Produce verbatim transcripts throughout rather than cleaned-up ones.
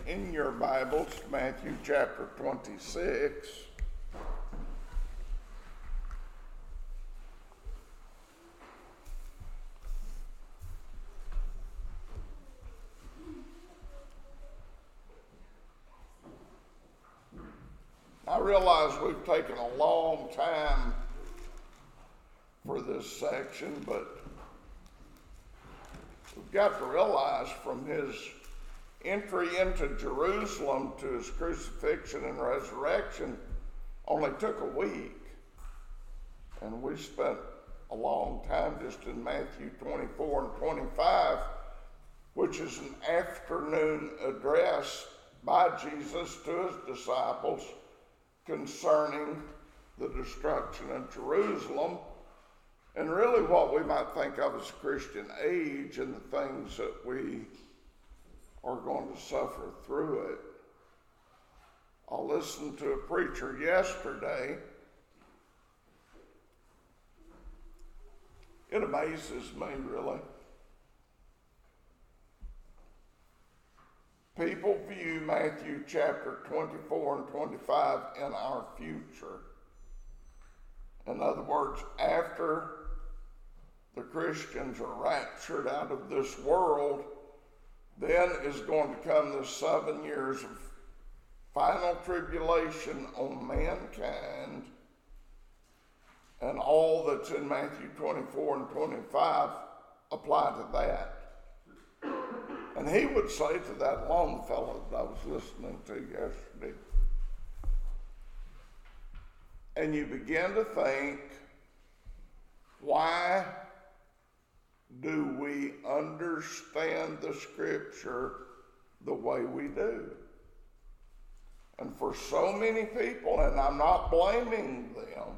in your Bibles, Matthew chapter twenty-six. I realize we've taken a long time for this section, but we've got to realize from his entry into Jerusalem to his crucifixion and resurrection only took a week. And we spent a long time just in Matthew twenty-four and twenty-five, which is an afternoon address by Jesus to his disciples concerning the destruction of Jerusalem, and really what we might think of as Christian age and the things that we are going to suffer through it. I listened to a preacher yesterday. It amazes me, really. People view Matthew chapter twenty-four and twenty-five in our future. In other words, after the Christians are raptured out of this world, then is going to come the seven years of final tribulation on mankind, and all that's in Matthew twenty-four and twenty-five apply to that. And he would say to that Longfellow that I was listening to yesterday, and you begin to think, why do we understand the scripture the way we do? And for so many people, and I'm not blaming them,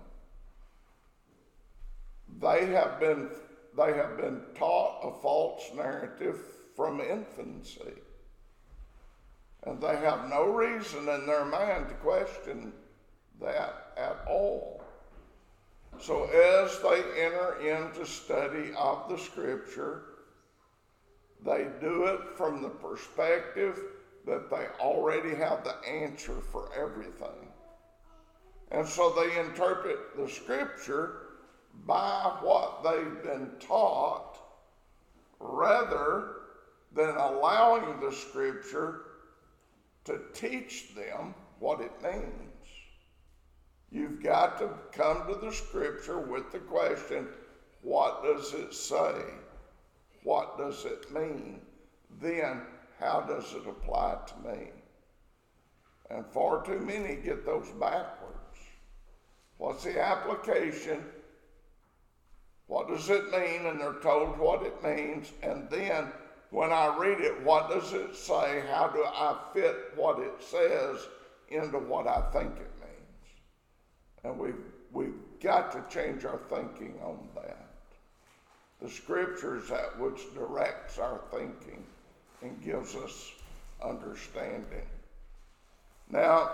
they have been they have been taught a false narrative from infancy. And they have no reason in their mind to question that at all. So as they enter into study of the scripture, they do it from the perspective that they already have the answer for everything. And so they interpret the scripture by what they've been taught rather than allowing the scripture to teach them what it means. You've got to come to the scripture with the question, what does it say? What does it mean? Then, how does it apply to me? And far too many get those backwards. What's the application? What does it mean? And they're told what it means. And then, when I read it, what does it say? How do I fit what it says into what I think it means? And we've, we've got to change our thinking on that. The scripture is that which directs our thinking and gives us understanding. Now,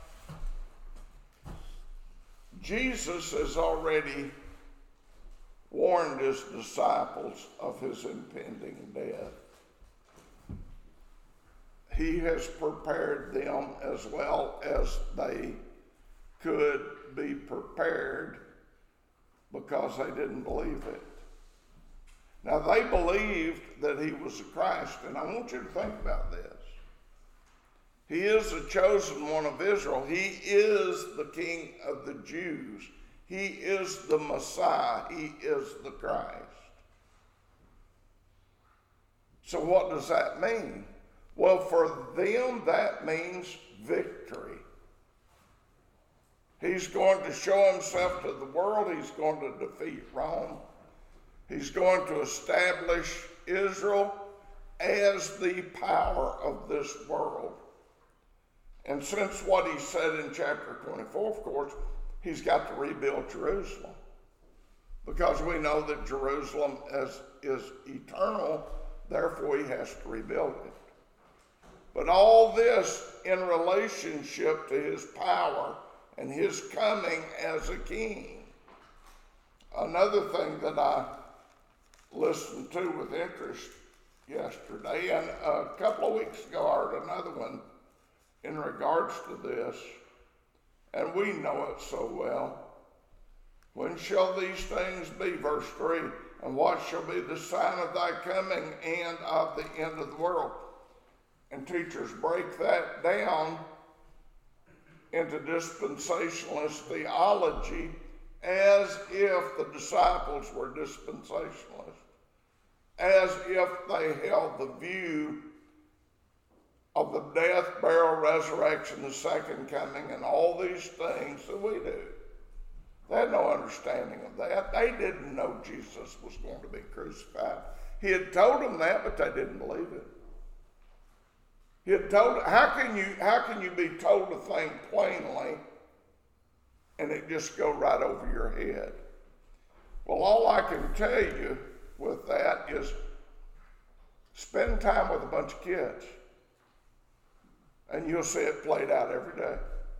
Jesus has already warned his disciples of his impending death. He has prepared them as well as they could be prepared because they didn't believe it. Now, they believed that he was the Christ, and I want you to think about this. He is the chosen one of Israel. He is the King of the Jews. He is the Messiah. He is the Christ. So what does that mean? Well, for them, that means victory. He's going to show himself to the world. He's going to defeat Rome. He's going to establish Israel as the power of this world. And since what he said in chapter twenty-four, of course, he's got to rebuild Jerusalem. Because we know that Jerusalem is, is eternal, therefore he has to rebuild it. But all this in relationship to his power and his coming as a king. Another thing that I listened to with interest yesterday, and a couple of weeks ago I heard another one in regards to this, and we know it so well. When shall these things be? Verse three, and what shall be the sign of thy coming and of the end of the world? And teachers break that down into dispensationalist theology as if the disciples were dispensationalists, as if they held the view of the death, burial, resurrection, the second coming, and all these things that we do. They had no understanding of that. They didn't know Jesus was going to be crucified. He had told them that, but they didn't believe it. He had told, how can you, how can you be told a thing plainly and it just go right over your head? Well, all I can tell you with that is spend time with a bunch of kids, and you'll see it played out every day.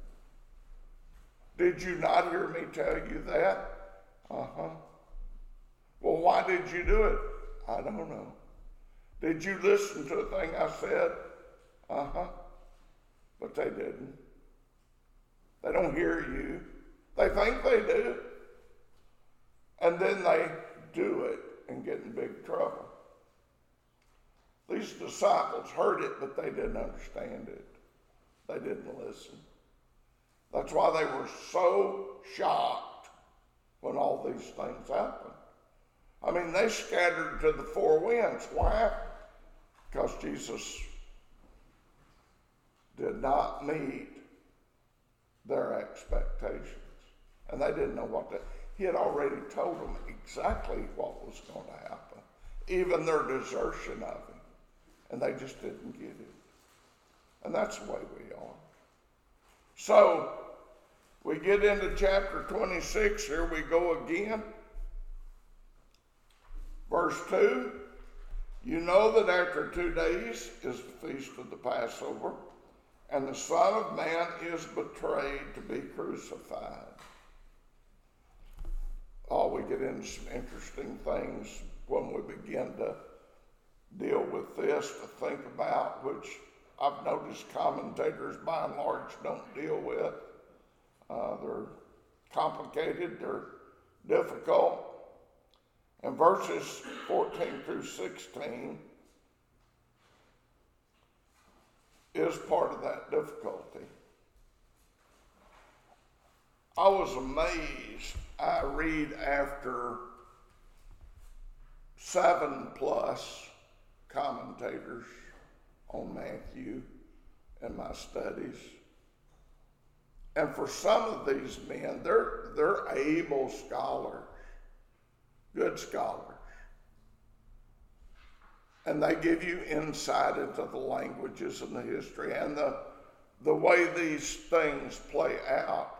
Did you not hear me tell you that? Uh-huh. Well, why did you do it? I don't know. Did you listen to a thing I said? Uh-huh. But they didn't. They don't hear you. They think they do. And then they do it and get in big trouble. These disciples heard it, but they didn't understand it. They didn't listen. That's why they were so shocked when all these things happened. I mean, they scattered to the four winds. Why? Because Jesus did not meet their expectations. And they didn't know what to. He had already told them exactly what was going to happen, even their desertion of him. And they just didn't get it. And that's the way we are. So, we get into chapter twenty-six. Here we go again. Verse two, you know that after two days is the feast of the Passover, and the Son of Man is betrayed to be crucified. Oh, we get into some interesting things when we begin to deal with this, to think about, which I've noticed commentators by and large don't deal with. Uh, they're complicated, they're difficult. And verses fourteen through sixteen is part of that difficulty. I was amazed. I read after seven plus commentators on Matthew in my studies. And for some of these men, they're, they're able scholars, good scholars. And they give you insight into the languages and the history and the, the way these things play out.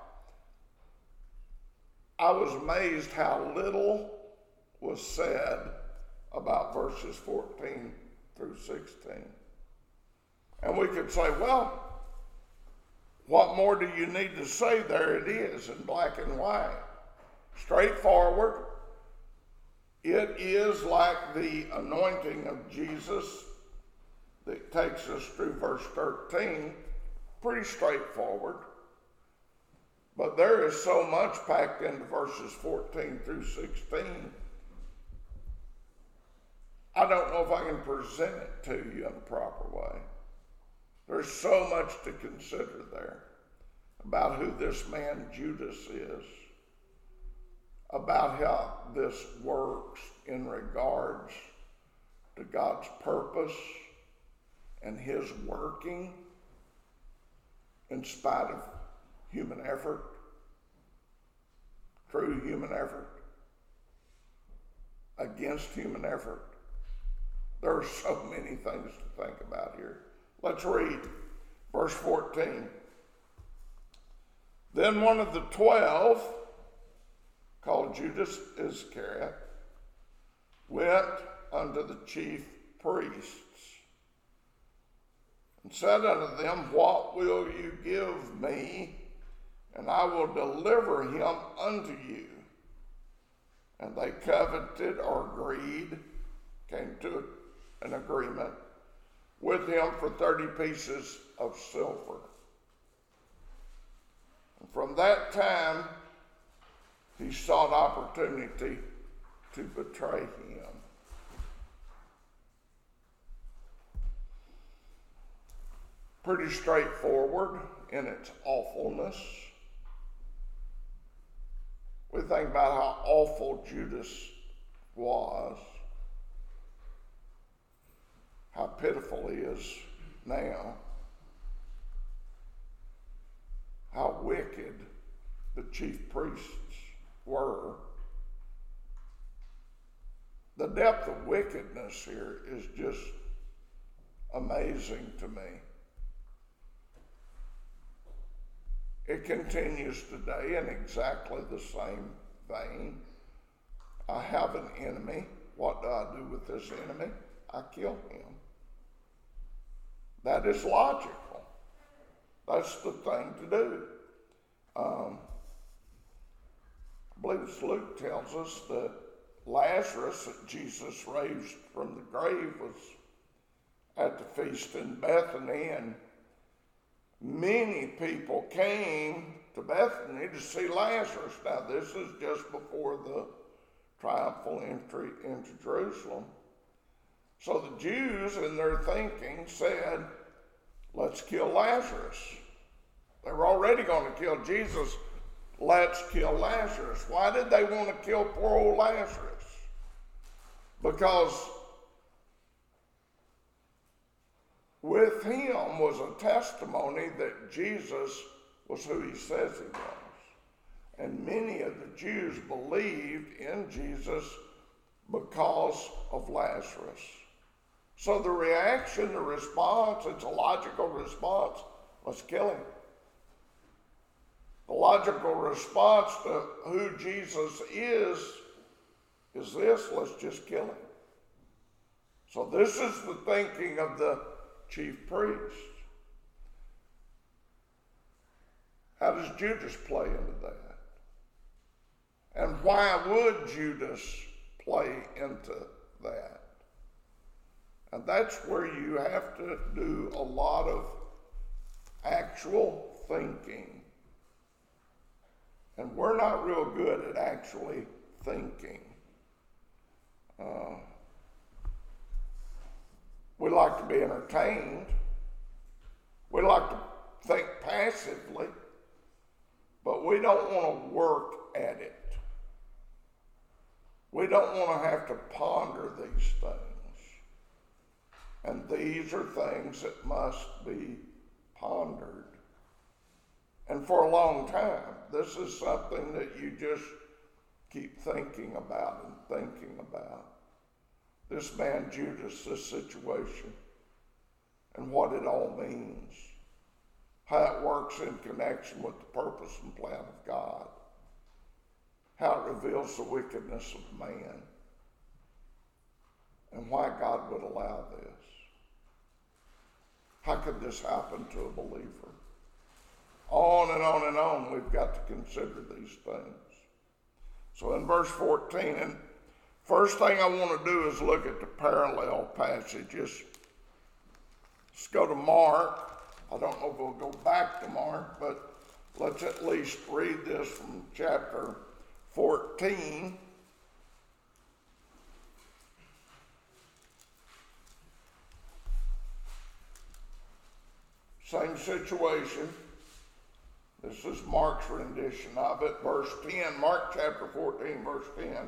I was amazed how little was said about verses fourteen through sixteen. And we could say, well, what more do you need to say? There it is in black and white. Straightforward. It is like the anointing of Jesus that takes us through verse thirteen. Pretty straightforward. But there is so much packed into verses fourteen through sixteen. I don't know if I can present it to you in a proper way. There's so much to consider there about who this man Judas is, about how this works in regards to God's purpose and his working in spite of human effort, true human effort, against human effort. There are so many things to think about here. Let's read verse fourteen. Then one of the twelve, called Judas Iscariot, went unto the chief priests and said unto them, what will you give me? And I will deliver him unto you. And they coveted or agreed, came to an agreement with him for thirty pieces of silver. From that time, he sought opportunity to betray him. Pretty straightforward in its awfulness. We think about how awful Judas was, how pitiful he is now, how wicked the chief priests were. The depth of wickedness here is just amazing to me. It continues today in exactly the same vein. I have an enemy. What do I do with this enemy? I kill him. That is logical. That's the thing to do. Um, I believe it's Luke tells us that Lazarus, that Jesus raised from the grave, was at the feast in Bethany, and many people came to Bethany to see Lazarus. Now, this is just before the triumphal entry into Jerusalem. So the Jews, in their thinking, said, let's kill Lazarus. They were already going to kill Jesus. Let's kill Lazarus. Why did they want to kill poor old Lazarus? Because with him was a testimony that Jesus was who he says he was. And many of the Jews believed in Jesus because of Lazarus. So the reaction, the response, it's a logical response. Let's kill him. The logical response to who Jesus is, is this: let's just kill him. So this is the thinking of the chief priest. How does Judas play into that? And why would Judas play into that? And that's where you have to do a lot of actual thinking. And we're not real good at actually thinking. Uh, we like to be entertained. We like to think passively, but we don't want to work at it. We don't want to have to ponder these things. And these are things that must be pondered. And for a long time, this is something that you just keep thinking about and thinking about. This man Judas, this situation, and what it all means. How it works in connection with the purpose and plan of God. How it reveals the wickedness of man. And why God would allow this. How could this happen to a believer? On and on and on, we've got to consider these things. So in verse fourteen, and first thing I want to do is look at the parallel passages. Let's go to Mark. I don't know if we'll go back to Mark, but let's at least read this from chapter fourteen. Same situation. This is Mark's rendition of it. Verse ten, Mark chapter fourteen, verse ten.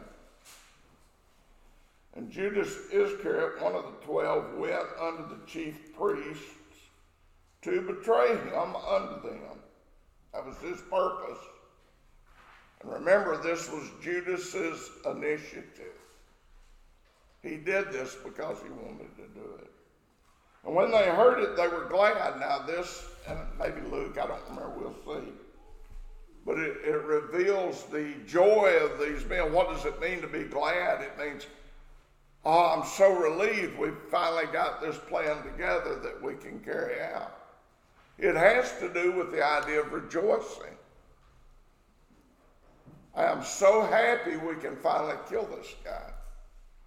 And Judas Iscariot, one of the twelve, went unto the chief priests to betray him unto them. That was his purpose. And remember, this was Judas's initiative. He did this because he wanted to do it. And when they heard it, they were glad. Now this, and maybe Luke, I don't remember, we'll see. But it, it reveals the joy of these men. What does it mean to be glad? It means, oh, I'm so relieved we've finally got this plan together that we can carry out. It has to do with the idea of rejoicing. I am so happy we can finally kill this guy.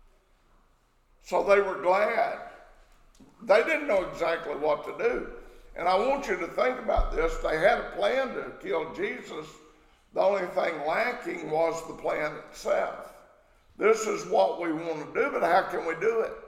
So they were glad. They didn't know exactly what to do. And I want you to think about this. They had a plan to kill Jesus. The only thing lacking was the plan itself. This is what we want to do, but how can we do it?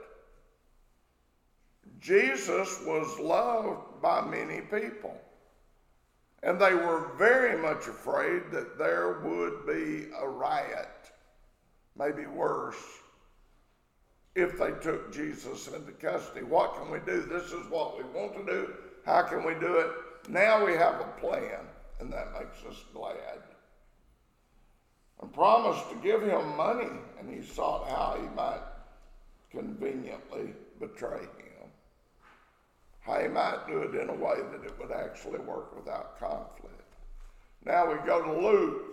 Jesus was loved by many people. And they were very much afraid that there would be a riot, maybe worse, if they took Jesus into custody. What can we do? This is what we want to do. How can we do it? Now we have a plan, and that makes us glad. And promised to give him money, and he sought how he might conveniently betray him. How he might do it in a way that it would actually work without conflict. Now we go to Luke.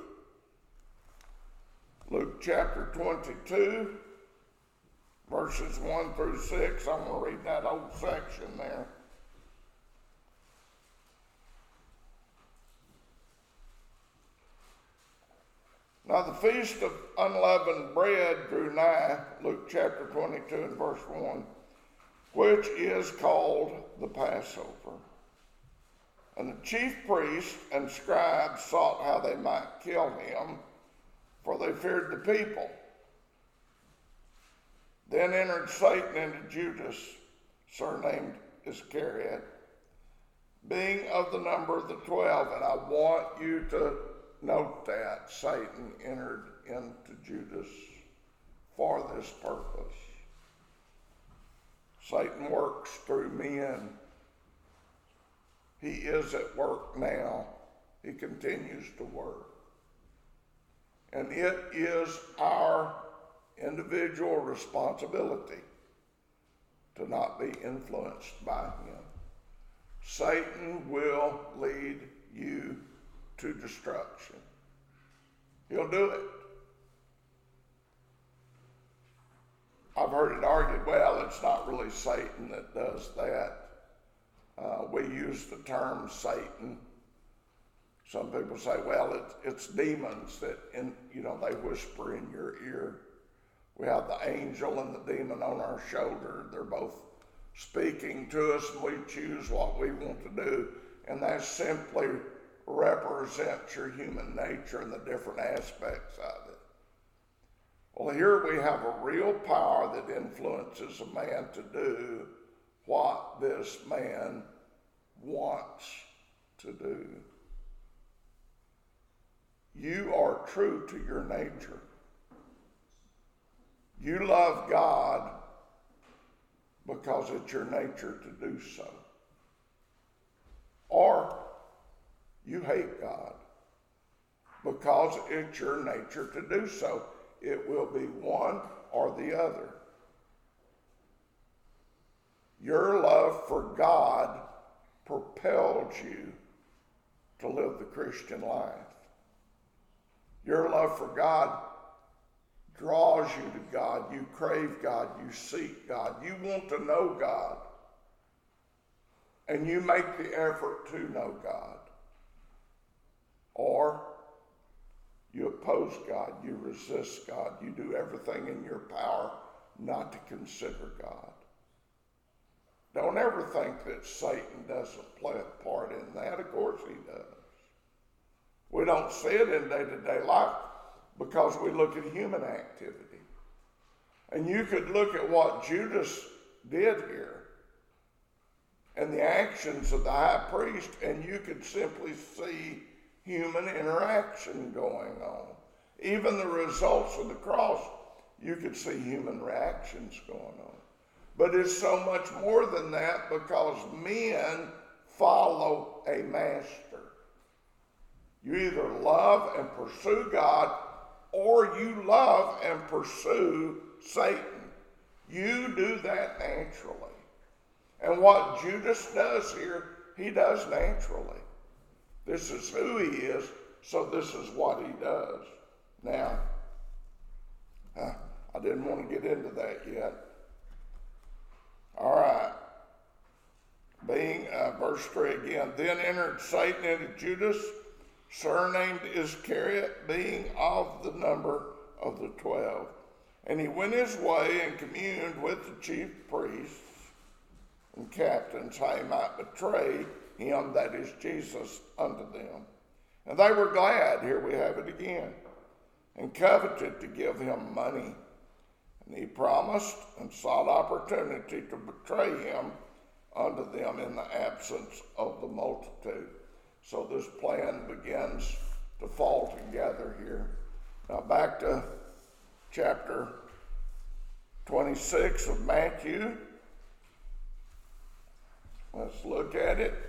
Luke chapter twenty-two, verses one through six. I'm going to read that whole section there. Now the feast of unleavened bread drew nigh, Luke chapter twenty-two and verse one, which is called the Passover. And the chief priests and scribes sought how they might kill him, for they feared the people. Then entered Satan into Judas, surnamed Iscariot, being of the number of the twelve. And I want you to note that Satan entered into Judas for this purpose. Satan works through men. He is at work now. He continues to work. And it is our individual responsibility to not be influenced by him. Satan will lead you to destruction. He'll do it. I've heard it argued, well, it's not really Satan that does that. Uh, we use the term Satan. Some people say, well, it's, it's demons that, in, you know, they whisper in your ear. We have the angel and the demon on our shoulder. They're both speaking to us, and we choose what we want to do. And that simply represents your human nature and the different aspects of it. Well, here we have a real power that influences a man to do what this man wants to do. You are true to your nature. You love God because it's your nature to do so. Or you hate God because it's your nature to do so. It will be one or the other. Your love for God propels you to live the Christian life. Your love for God draws you to God. You crave God. You seek God. You want to know God. And you make the effort to know God. Or you oppose God. You resist God. You do everything in your power not to consider God. Don't ever think that Satan doesn't play a part in that. Of course he does. We don't see it in day-to-day life because we look at human activity. And you could look at what Judas did here and the actions of the high priest, and you could simply see human interaction going on. Even the results of the cross, you could see human reactions going on. But it's so much more than that because men follow a master. You either love and pursue God or you love and pursue Satan. You do that naturally. And what Judas does here, he does naturally. This is who he is, so this is what he does. Now, uh, I didn't want to get into that yet. All right. Being, uh, verse three again. Then entered Satan into Judas, surnamed Iscariot, being of the number of the twelve. And he went his way and communed with the chief priests and captains how he might betray him, that is Jesus, unto them. And they were glad, here we have it again, and coveted to give him money. And he promised and sought opportunity to betray him unto them in the absence of the multitude. So this plan begins to fall together here. Now back to chapter twenty-six of Matthew. Let's look at it.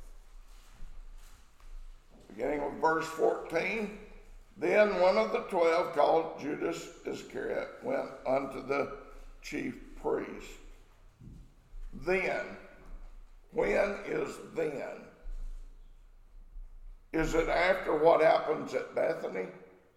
Beginning with verse fourteen. Then one of the twelve, called Judas Iscariot, went unto the chief priest. Then. When is then? Is it after what happens at Bethany?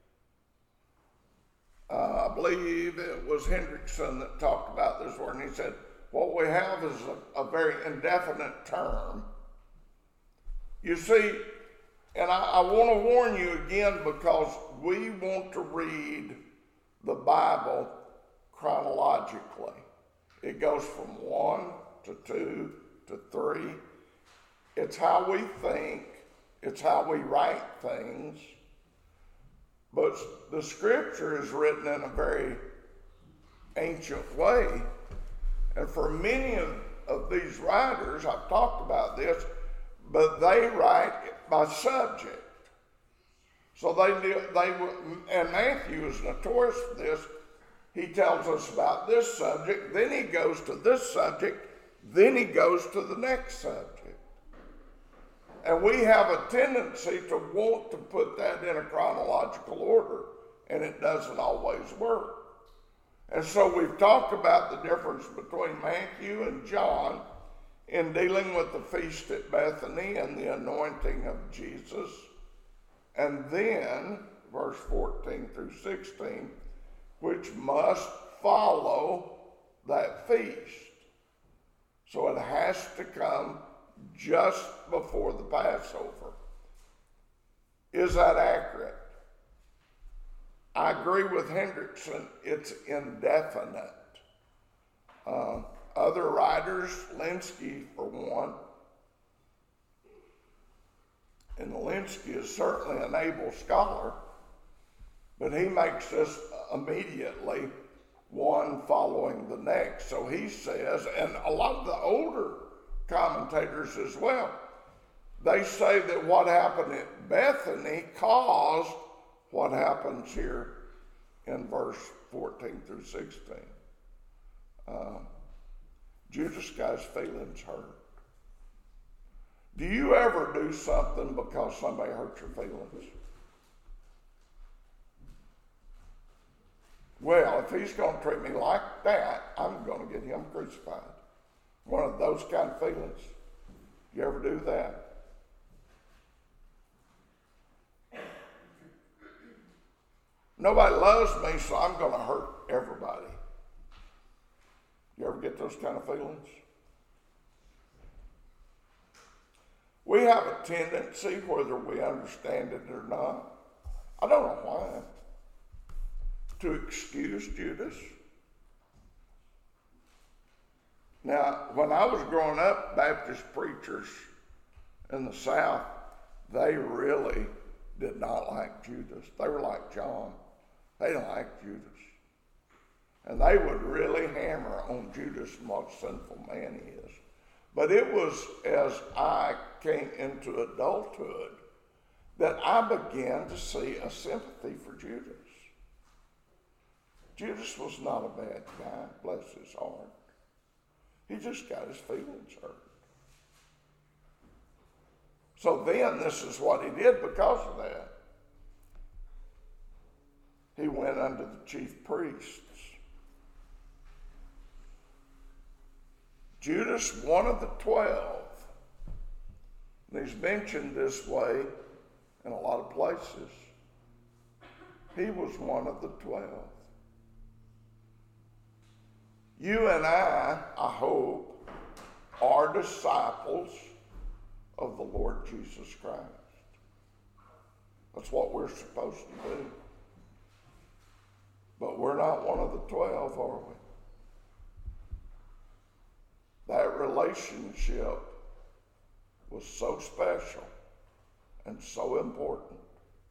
Uh, I believe it was Hendrickson that talked about this word, and he said, what we have is a, a very indefinite term. You see, and I, I want to warn you again, because we want to read the Bible chronologically. It goes from one to two to three. It's how we think. It's how we write things. But the scripture is written in a very ancient way. And for many of, of these writers, I've talked about this, but they write by subject. So they, they and Matthew is notorious for this. He tells us about this subject, then he goes to this subject, then he goes to the next subject. And we have a tendency to want to put that in a chronological order, and it doesn't always work. And so we've talked about the difference between Matthew and John in dealing with the feast at Bethany and the anointing of Jesus. And then, verse fourteen through sixteen, which must follow that feast. So it has to come just before the Passover. Is that accurate? I agree with Hendrickson, it's indefinite. Uh, other writers, Lenski for one, and Lenski is certainly an able scholar, but he makes this immediately one following the next. So he says, and a lot of the older commentators as well, they say that what happened at Bethany caused what happens here in verse fourteen through sixteen. Uh, Judas got his feelings hurt. Do you ever do something because somebody hurt your feelings? Well, if he's going to treat me like that, I'm going to get him crucified. One of those kind of feelings. You ever do that? Nobody loves me, so I'm going to hurt everybody. You ever get those kind of feelings? We have a tendency, whether we understand it or not, I don't know why, to excuse Judas. Now, when I was growing up, Baptist preachers in the South, they really did not like Judas. They were like John. They didn't like Judas. And they would really hammer on Judas and what a sinful man he is. But it was as I came into adulthood that I began to see a sympathy for Judas. Judas was not a bad guy, bless his heart. He just got his feelings hurt. So then this is what he did because of that. He went unto the chief priests. Judas, one of the twelve, and he's mentioned this way in a lot of places. He was one of the twelve. You and I, I hope, are disciples of the Lord Jesus Christ. That's what we're supposed to do. But we're not one of the twelve, are we? That relationship was so special and so important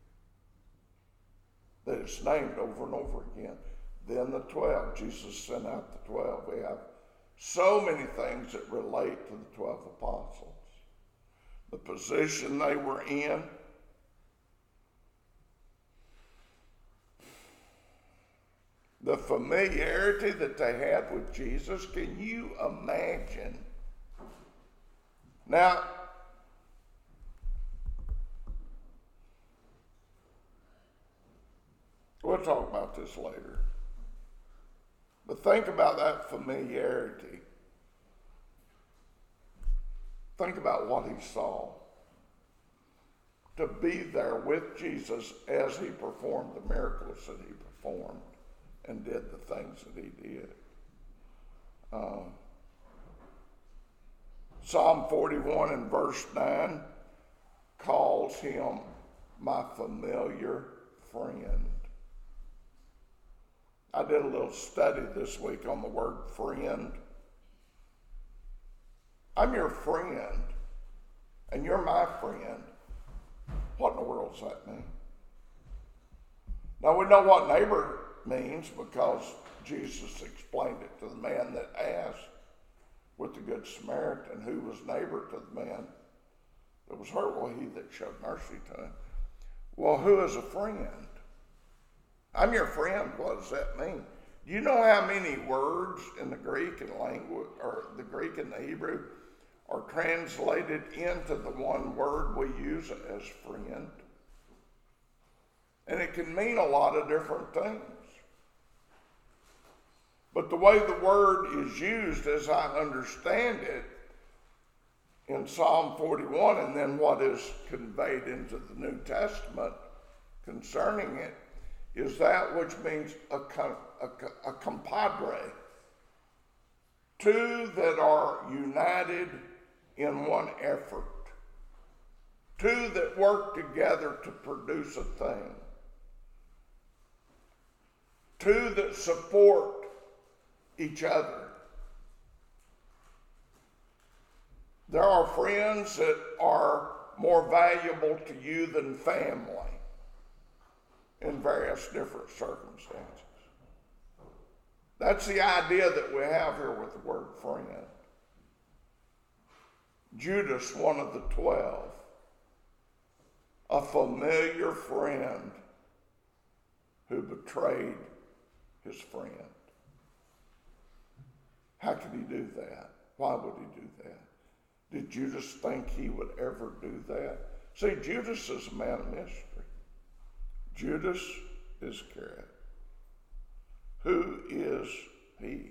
that it's named over and over again. Then the twelve, Jesus sent out the twelve. We have so many things that relate to the twelve apostles. The position they were in, the familiarity that they had with Jesus. Can you imagine? Now, we'll talk about this later. But think about that familiarity. Think about what he saw. To be there with Jesus as he performed the miracles that he performed and did the things that he did. Um, Psalm forty-one and verse nine calls him my familiar friend. I did a little study this week on the word friend. I'm your friend, and you're my friend. What in the world does that mean? Now we know what neighbor means because Jesus explained it to the man that asked with the Good Samaritan, who was neighbor to the man that was hurt. Well, he that showed mercy to him. Well, who is a friend? I'm your friend. What does that mean? Do you know how many words in the Greek and language, or the Greek and the Hebrew, are translated into the one word we use as friend? And it can mean a lot of different things. But the way the word is used, as I understand it, in Psalm forty-one, and then what is conveyed into the New Testament concerning it, is that which means a, a, a compadre. Two that are united in one effort. Two that work together to produce a thing. Two that support each other. There are friends that are more valuable to you than family in various different circumstances. That's the idea that we have here with the word friend. Judas, one of the twelve, a familiar friend who betrayed his friend. How could he do that? Why would he do that? Did Judas think he would ever do that? See, Judas is a man of mystery. Judas Iscariot. Who is he?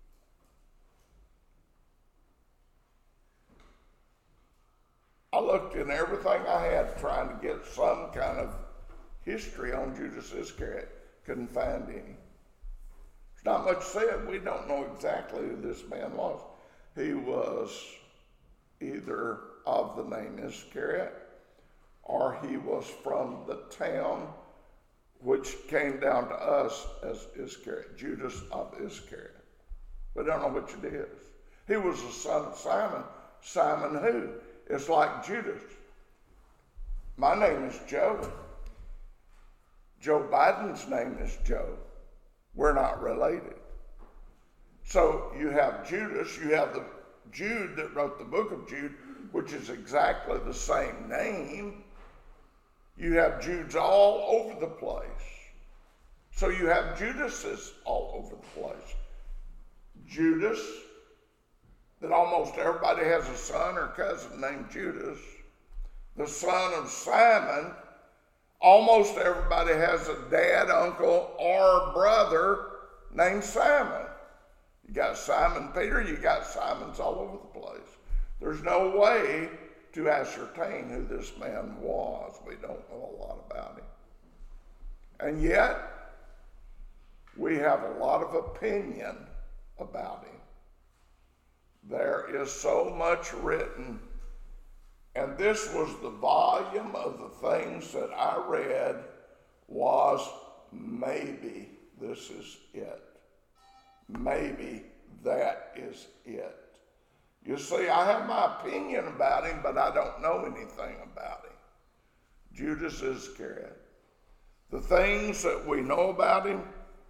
I looked in everything I had trying to get some kind of history on Judas Iscariot. Couldn't find any. There's not much said. We don't know exactly who this man was. He was either of the name Iscariot, or he was from the town which came down to us as Iscariot, Judas of Iscariot. We don't know which it is. He was the son of Simon. Simon who? It's like Judas. My name is Joe. Joe Biden's name is Joe. We're not related. So you have Judas, you have the Jude that wrote the book of Jude, which is exactly the same name. You have Judes all over the place. So you have Judases all over the place. Judas, that almost everybody has a son or cousin named Judas. The son of Simon, almost everybody has a dad, uncle, or brother named Simon. You got Simon Peter, you got Simons all over the place. There's no way to ascertain who this man was. We don't know a lot about him. And yet, we have a lot of opinion about him. There is so much written, and this was the volume of the things that I read was maybe this is it. Maybe that is it. You see, I have my opinion about him, but I don't know anything about him. Judas Iscariot. The things that we know about him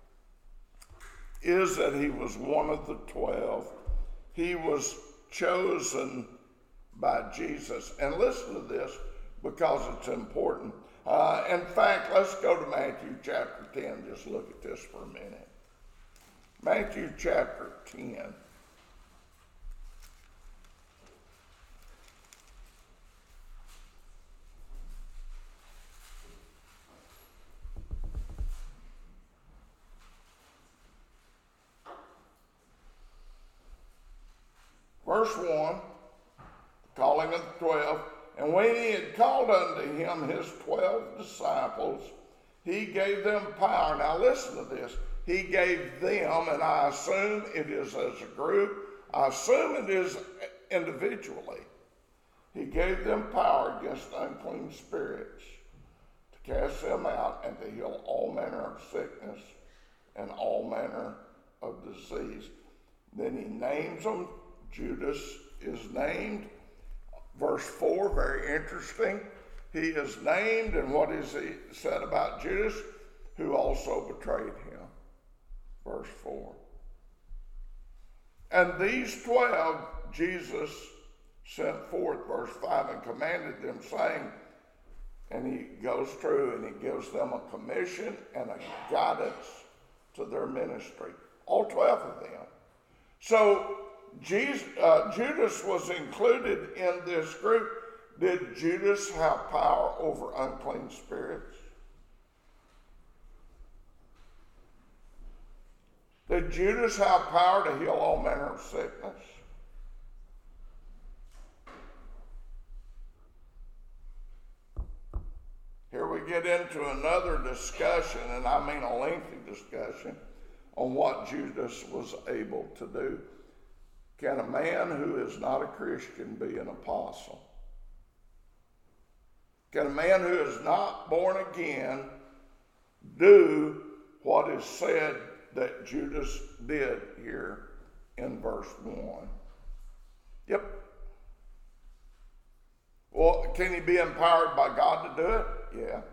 is that he was one of the twelve. He was chosen by Jesus. And listen to this because it's important. Uh, in fact, let's go to Matthew chapter ten. Just look at this for a minute. Matthew chapter ten. Verse one, calling of the twelve, and when he had called unto him his twelve disciples, he gave them power. Now listen to this. He gave them, and I assume it is as a group, I assume it is individually. He gave them power against unclean spirits to cast them out and to heal all manner of sickness and all manner of disease. Then he names them. Judas is named. Verse four, very interesting. He is named, and what is he said about Judas? Who also betrayed him. Verse four. And these twelve Jesus sent forth, verse five, and commanded them, saying, and he goes through and he gives them a commission and a guidance to their ministry. All twelve of them. So Jesus, uh, Judas was included in this group. Did Judas have power over unclean spirits? Did Judas have power to heal all manner of sickness? Here we get into another discussion, and I mean a lengthy discussion, on what Judas was able to do. Can a man who is not a Christian be an apostle? Can a man who is not born again do what is said that Judas did here in verse one? Yep. Well, can he be empowered by God to do it? Yeah.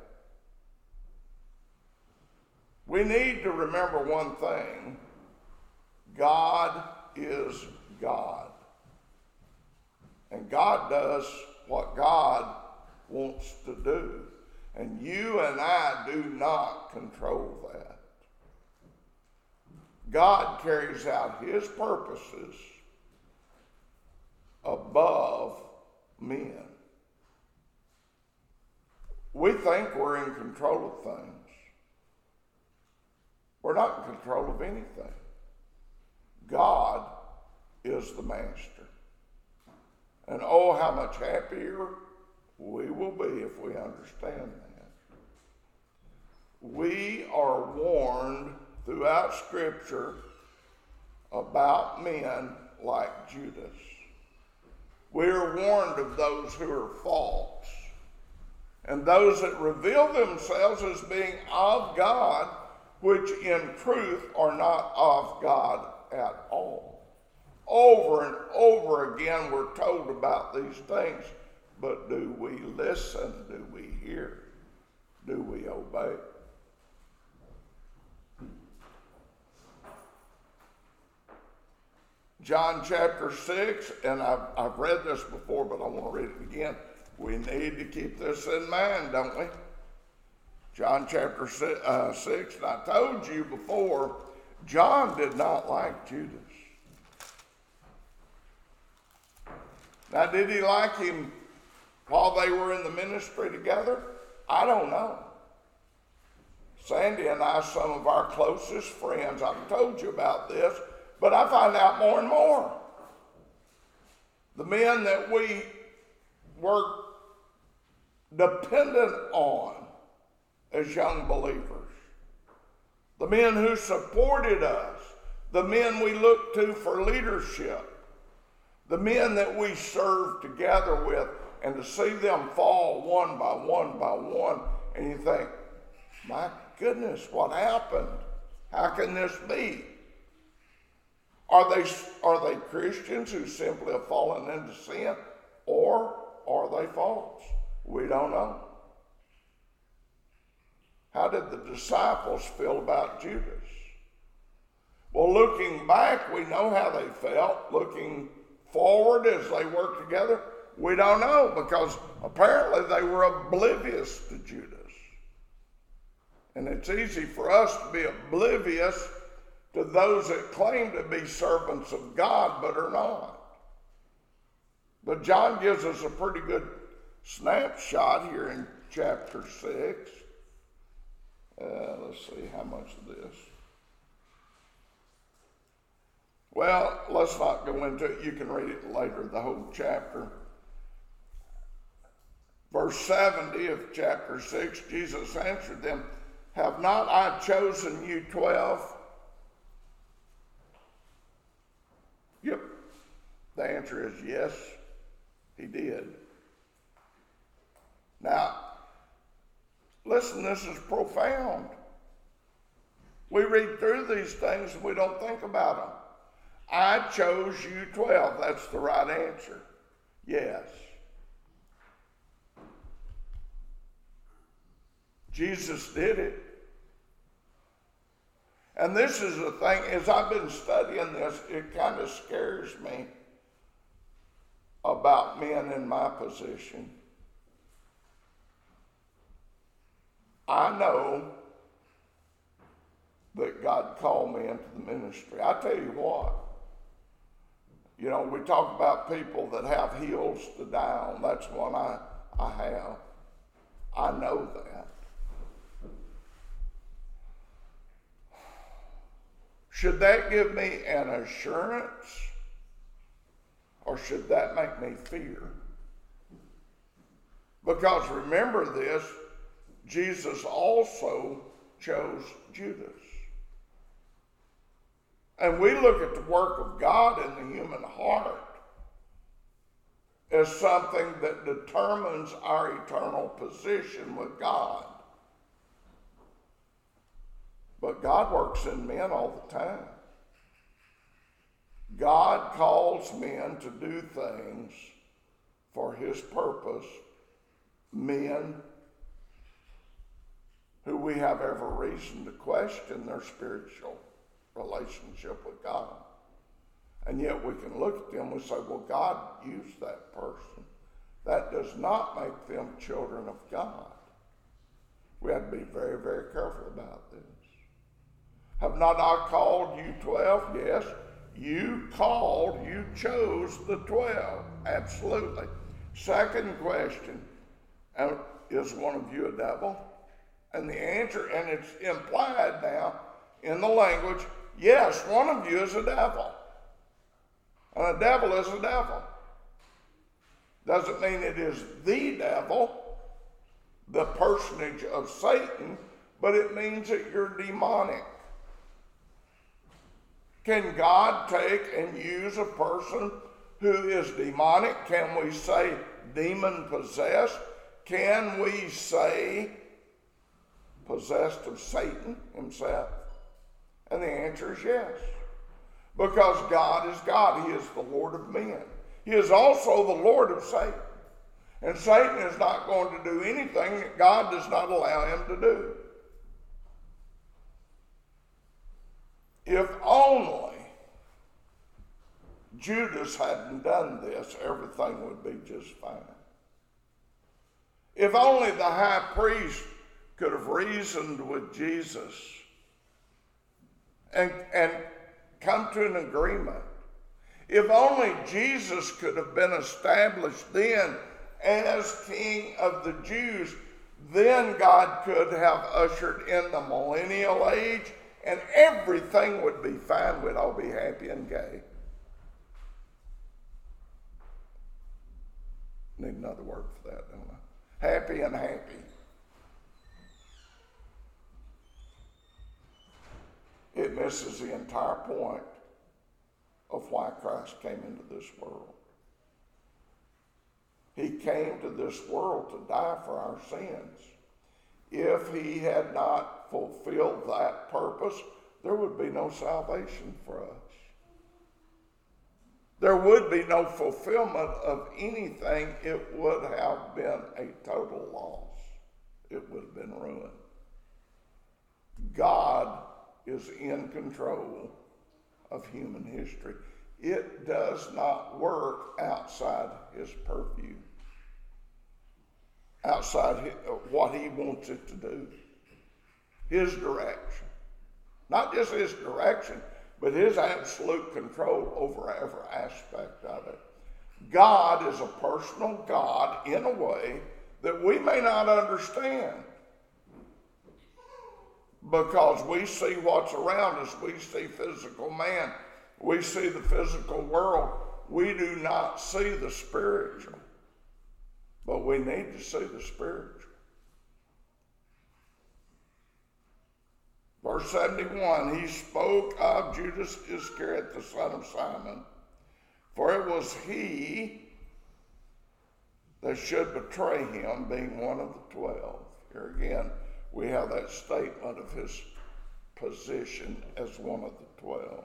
We need to remember one thing. God is God. And God does what God wants to do. And you and I do not control that. God carries out his purposes above men. We think we're in control of things. We're not in control of anything. God is the master. And oh, how much happier we will be if we understand that. We are warned throughout Scripture about men like Judas. We are warned of those who are false and those that reveal themselves as being of God, which in truth are not of God at all. Over and over again we're told about these things, but do we listen? Do we hear? Do we obey? John chapter six, and I've, I've read this before, but I want to read it again. We need to keep this in mind, don't we? John chapter six, uh, six, and I told you before, John did not like Judas. Now, did he like him while they were in the ministry together? I don't know. Sandy and I, some of our closest friends, I've told you about this, but I find out more and more. The men that we were dependent on as young believers, the men who supported us, the men we looked to for leadership, the men that we served together with, and to see them fall one by one by one, and you think, my goodness, what happened? How can this be? Are they, are they Christians who simply have fallen into sin, or are they false? We don't know. How did the disciples feel about Judas? Well, looking back, we know how they felt. Looking forward as they worked together, we don't know, because apparently they were oblivious to Judas. And it's easy for us to be oblivious to those that claim to be servants of God but are not. But John gives us a pretty good snapshot here in chapter six. Uh, let's see, how much of this? Well, let's not go into it. You can read it later, the whole chapter. Verse seventy of chapter six, Jesus answered them, "Have not I chosen you twelve?" Yep. The answer is yes, he did. Now, listen, this is profound. We read through these things and we don't think about them. I chose you twelve. That's the right answer. Yes. Jesus did it. And this is the thing, as I've been studying this, it kind of scares me about men in my position. I know that God called me into the ministry. I tell you what, you know, we talk about people that have hills to die on. That's one I, I have. I know that. Should that give me an assurance, or should that make me fear? Because remember this, Jesus also chose Judas. And we look at the work of God in the human heart as something that determines our eternal position with God. But God works in men all the time. God calls men to do things for his purpose, men who we have every reason to question their spiritual relationship with God. And yet we can look at them and say, well, God used that person. That does not make them children of God. We have to be very, very careful about this. Have not I called you twelve? Yes. You called, you chose the twelve. Absolutely. Second question, is one of you a devil? And the answer, and it's implied now in the language, yes, one of you is a devil. And a devil is a devil. Doesn't mean it is the devil, the personage of Satan, but it means that you're demonic. Can God take and use a person who is demonic? Can we say demon-possessed? Can we say possessed of Satan himself? And the answer is yes. Because God is God. He is the Lord of men. He is also the Lord of Satan. And Satan is not going to do anything that God does not allow him to do. If only Judas hadn't done this, everything would be just fine. If only the high priest could have reasoned with Jesus and, and come to an agreement. If only Jesus could have been established then as King of the Jews, then God could have ushered in the millennial age, and everything would be fine. We'd all be happy and gay. Need another word for that, don't I? Happy and happy. It misses the entire point of why Christ came into this world. He came to this world to die for our sins. If he had not fulfilled that purpose, there would be no salvation for us. there would be no fulfillment of anything. It would have been a total loss. It would have been ruin. God is in control of human history. It does not work outside his purview, outside what he wants it to do. His direction. Not just his direction, but his absolute control over every aspect of it. God is a personal God in a way that we may not understand, because we see what's around us. We see physical man. We see the physical world. We do not see the spiritual, but we need to see the spiritual. Verse seventy-one, he spoke of Judas Iscariot, the son of Simon, for it was he that should betray him, being one of the twelve. Here again, we have that statement of his position as one of the twelve.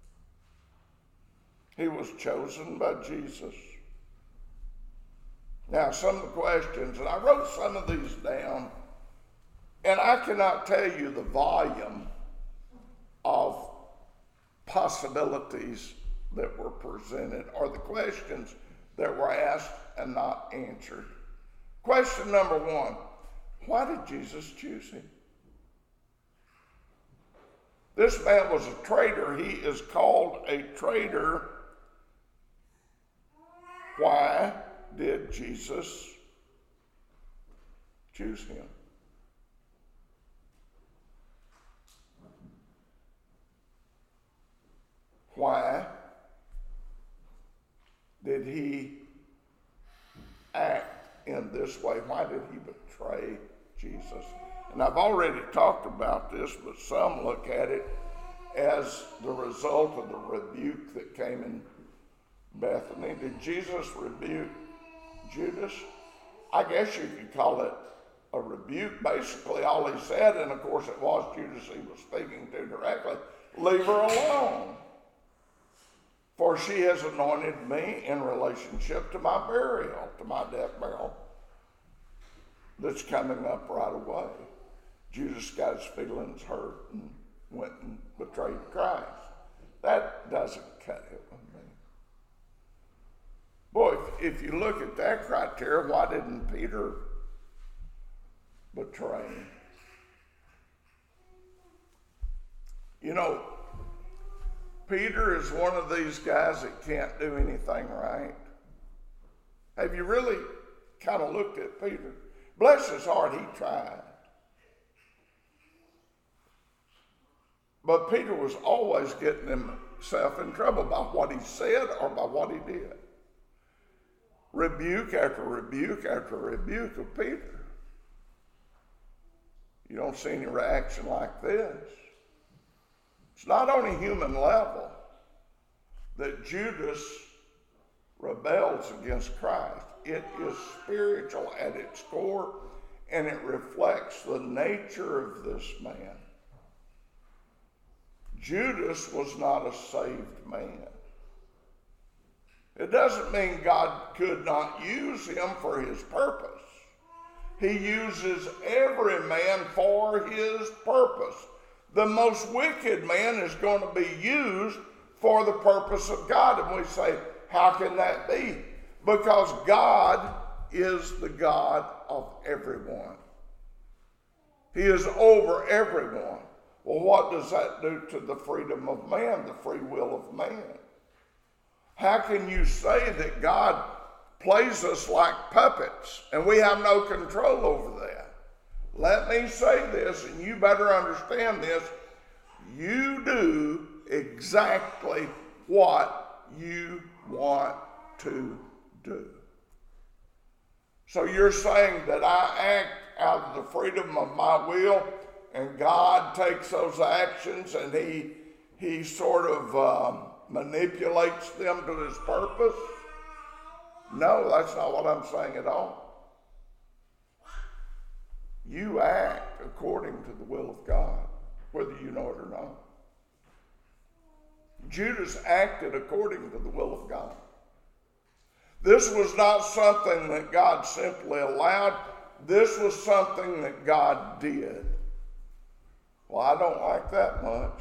He was chosen by Jesus. Now, some of the questions, and I wrote some of these down, and I cannot tell you the volume of possibilities that were presented, or the questions that were asked and not answered. Question number one, why did Jesus choose him? This man was a traitor. He is called a traitor. Why did Jesus choose him? Why did he act in this way? Why did he betray Jesus? And I've already talked about this, but some look at it as the result of the rebuke that came in Bethany. Did Jesus rebuke Judas? I guess you could call it a rebuke. Basically, all he said, and of course it was Judas he was speaking to directly, leave her alone. For she has anointed me in relationship to my burial, to my death burial that's coming up right away. Judas got his feelings hurt and went and betrayed Christ. That doesn't cut it with me. Boy, if, if you look at that criteria, why didn't Peter betray him? You know, Peter is one of these guys that can't do anything right. Have you really kind of looked at Peter? Bless his heart, he tried. But Peter was always getting himself in trouble by what he said or by what he did. Rebuke after rebuke after rebuke of Peter. You don't see any reaction like this. It's not on a human level that Judas rebels against Christ. It is spiritual at its core, and it reflects the nature of this man. Judas was not a saved man. It doesn't mean God could not use him for his purpose. He uses every man for his purpose. The most wicked man is going to be used for the purpose of God. And we say, how can that be? Because God is the God of everyone. He is over everyone. Well, what does that do to the freedom of man, the free will of man? How can you say that God plays us like puppets and we have no control over that? Let me say this, and you better understand this. You do exactly what you want to do. So you're saying that I act out of the freedom of my will, and God takes those actions and he, he sort of um, manipulates them to his purpose? No, that's not what I'm saying at all. You act according to the will of God, whether you know it or not. Judas acted according to the will of God. This was not something that God simply allowed. This was something that God did. Well, I don't like that much.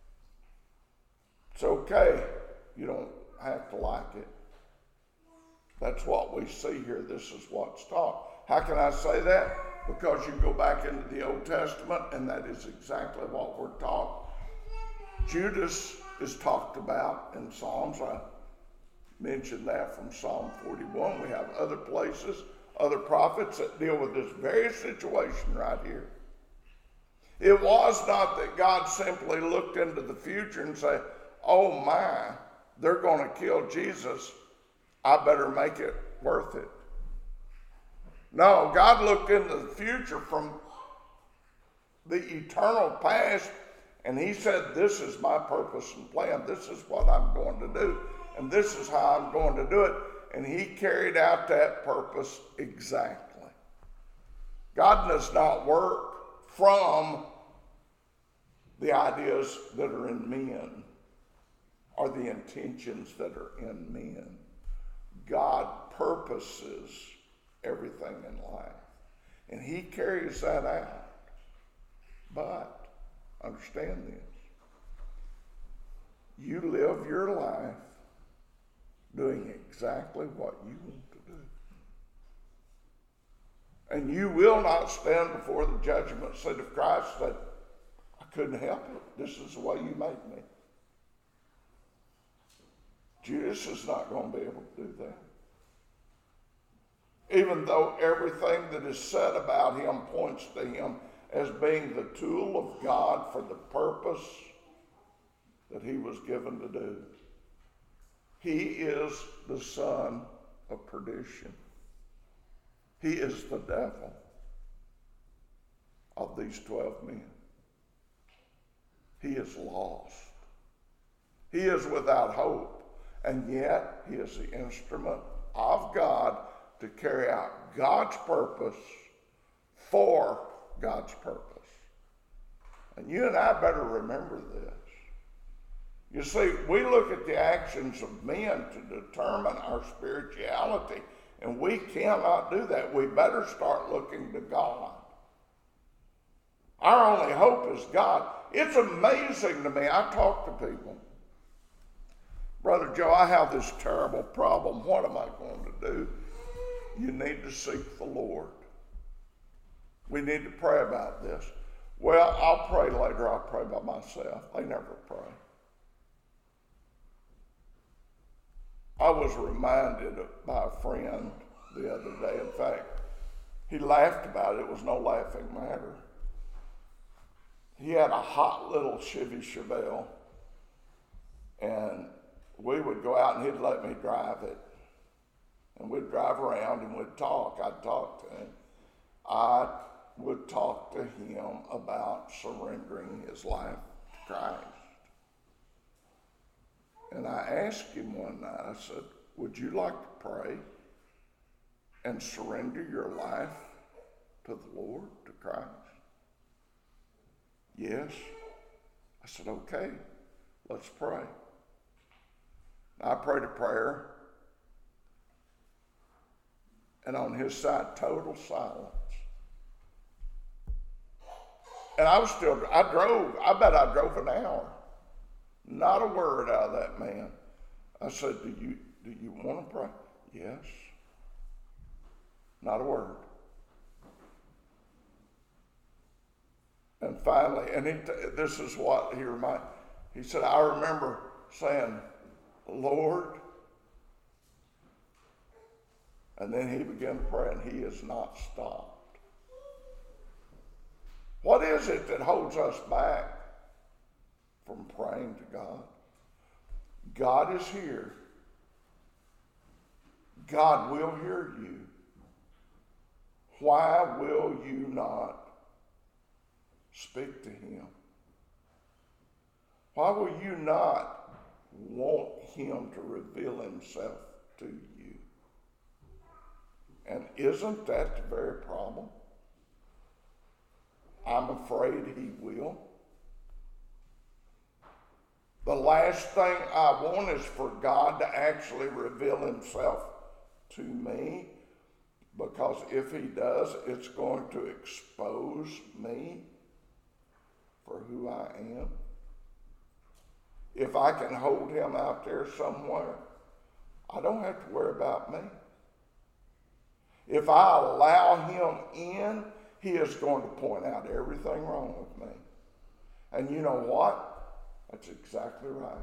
It's okay. You don't have to like it. That's what we see here. This is what's taught. How can I say that? Because you go back into the Old Testament, and that is exactly what we're taught. Judas is talked about in Psalms. I mentioned that from Psalm forty-one. We have other places, other prophets that deal with this very situation right here. It was not that God simply looked into the future and said, oh my, they're going to kill Jesus. I better make it worth it. No, God looked into the future from the eternal past, and he said, this is my purpose and plan. This is what I'm going to do, and this is how I'm going to do it. And he carried out that purpose exactly. God does not work from the ideas that are in men or the intentions that are in men. God purposes everything in life, and he carries that out. But understand this: you live your life doing exactly what you want to do, and you will not stand before the judgment seat of Christ and say, I couldn't help it. This is the way you made me. Judas is not going to be able to do that. Even though everything that is said about him points to him as being the tool of God for the purpose that he was given to do. He is the son of perdition. He is the devil of these twelve men. He is lost. He is without hope. And yet, he is the instrument of God to carry out God's purpose for God's purpose. And you and I better remember this. You see, we look at the actions of men to determine our spirituality, and we cannot do that. We better start looking to God. Our only hope is God. It's amazing to me. I talk to people. Brother Joe, I have this terrible problem. What am I going to do? You need to seek the Lord. We need to pray about this. Well, I'll pray later. I'll pray by myself. They never pray. I was reminded by a friend the other day. In fact, he laughed about it. It was no laughing matter. He had a hot little Chevy Chevelle, and we would go out and he'd let me drive it. And we'd drive around and we'd talk. I'd talk to him. I would talk to him about surrendering his life to Christ. And I asked him one night, I said, would you like to pray and surrender your life to the Lord, to Christ? Yes. I said, okay, let's pray. I prayed a prayer, and on his side, total silence. And I was still, I drove, I bet I drove an hour. Not a word out of that man. I said, do you, do you want to pray? Yes. Not a word. And finally, and he, this is what he reminded, he said, I remember saying, Lord, and then he began to pray, and he has not stopped. What is it that holds us back from praying to God? God is here. God will hear you. Why will you not speak to him? Why will you not want him to reveal himself to you? And isn't that the very problem? I'm afraid he will. The last thing I want is for God to actually reveal himself to me, because if he does, it's going to expose me for who I am. If I can hold him out there somewhere, I don't have to worry about me. If I allow him in, he is going to point out everything wrong with me. And you know what? That's exactly right.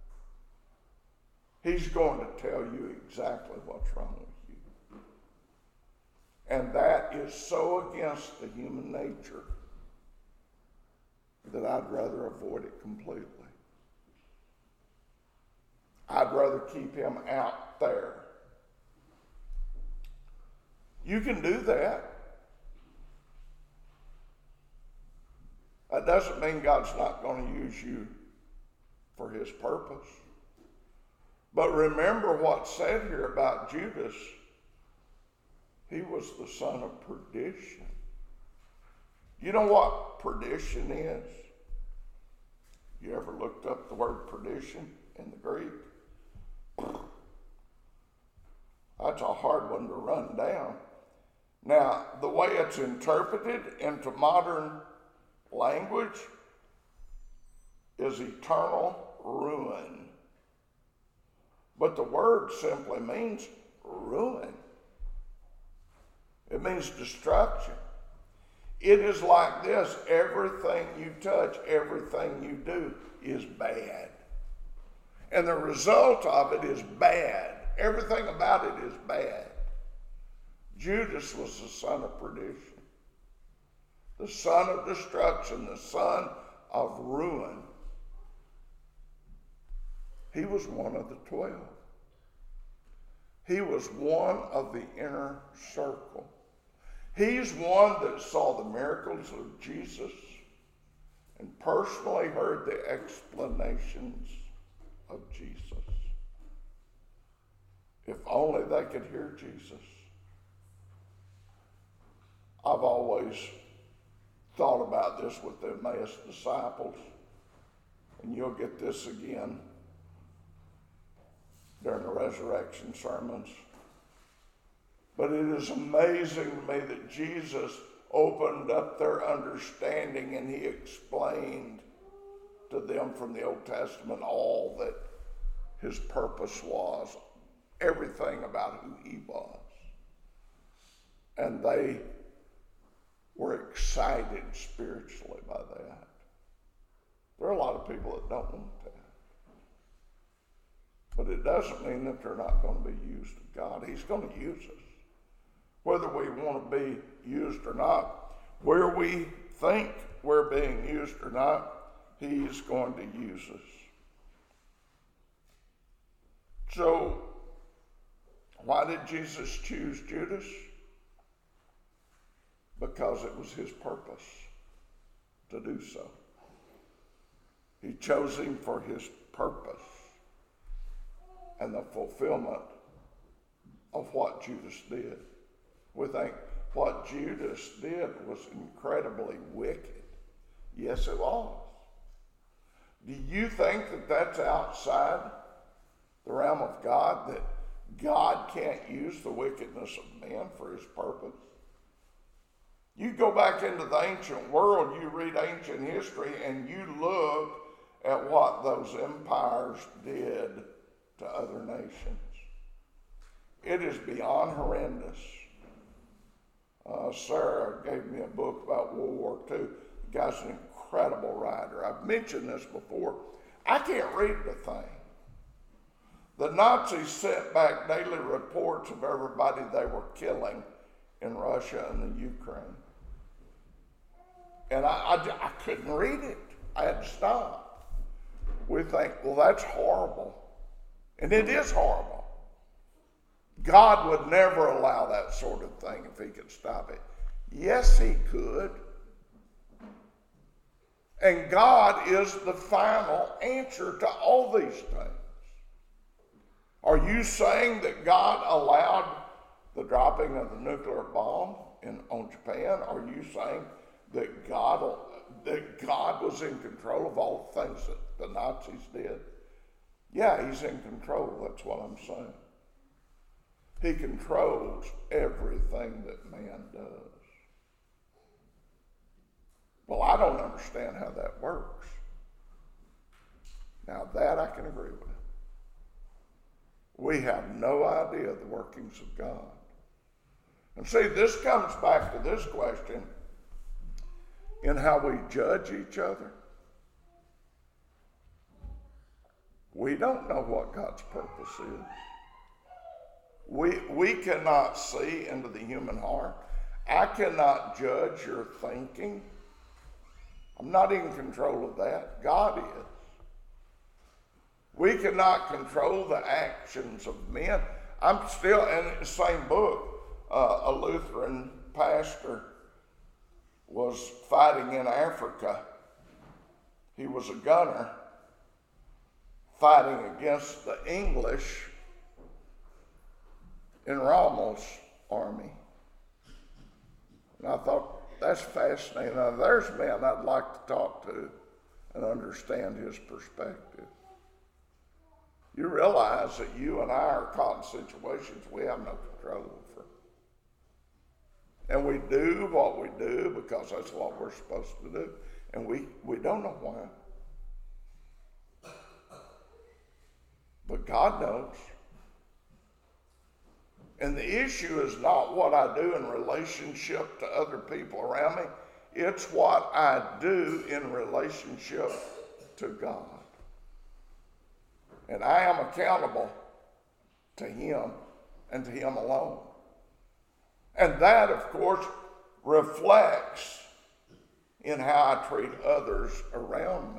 He's going to tell you exactly what's wrong with you. And that is so against the human nature that I'd rather avoid it completely. I'd rather keep him out there. You can do that. That doesn't mean God's not going to use you for his purpose. But remember what's said here about Judas. He was the son of perdition. You know what perdition is? You ever looked up the word perdition in the Greek? That's a hard one to run down. Now, the way it's interpreted into modern language is eternal ruin. But the word simply means ruin. It means destruction. It is like this: everything you touch, everything you do is bad. And the result of it is bad. Everything about it is bad. Judas was the son of perdition, the son of destruction, the son of ruin. He was one of the twelve. He was one of the inner circle. He's one that saw the miracles of Jesus and personally heard the explanations of Jesus. If only they could hear Jesus. I've always thought about this with the Emmaus disciples, and you'll get this again during the resurrection sermons. But it is amazing to me that Jesus opened up their understanding and he explained to them from the Old Testament all that his purpose was, everything about who he was. And they were excited spiritually by that. There are a lot of people that don't want that. But it doesn't mean that they're not going to be used of God. He's going to use us. Whether we want to be used or not, where we think we're being used or not, he's going to use us. So, why did Jesus choose Judas? Because it was his purpose to do so. He chose him for his purpose and the fulfillment of what Judas did. We think what Judas did was incredibly wicked. Yes, it was. Do you think that that's outside the realm of God, that God can't use the wickedness of men for his purpose? You go back into the ancient world, you read ancient history, and you look at what those empires did to other nations. It is beyond horrendous. Uh, Sarah gave me a book about World War Two. The guy's an incredible writer. I've mentioned this before. I can't read the thing. The Nazis sent back daily reports of everybody they were killing in Russia and the Ukraine. And I, I, I couldn't read it. I had to stop. We think, well, that's horrible. And it is horrible. God would never allow that sort of thing if he could stop it. Yes, he could. And God is the final answer to all these things. Are you saying that God allowed the dropping of the nuclear bomb in, on Japan? Are you saying that God, that God was in control of all the things that the Nazis did. Yeah, he's in control, that's what I'm saying. He controls everything that man does. Well, I don't understand how that works. Now that I can agree with. We have no idea the workings of God. And see, this comes back to this question in how we judge each other. We don't know what God's purpose is. We, we cannot see into the human heart. I cannot judge your thinking. I'm not in control of that. God is. We cannot control the actions of men. I'm still, in the same book, uh, a Lutheran pastor was fighting in Africa. He was a gunner fighting against the English in Rommel's army. And I thought, that's fascinating. Now, there's men I'd like to talk to and understand his perspective. You realize that you and I are caught in situations we have no control over. And we do what we do because that's what we're supposed to do. And we, we don't know why. But God knows. And the issue is not what I do in relationship to other people around me. It's what I do in relationship to God. And I am accountable to Him and to Him alone. And that, of course, reflects in how I treat others around me.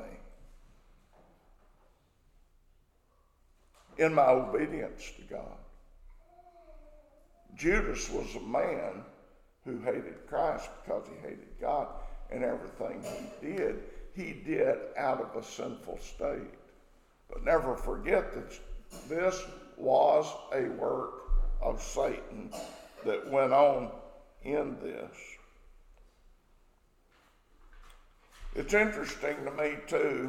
In my obedience to God. Judas was a man who hated Christ because he hated God, and everything he did, he did out of a sinful state. But never forget that this was a work of Satan that went on in this. It's interesting to me, too,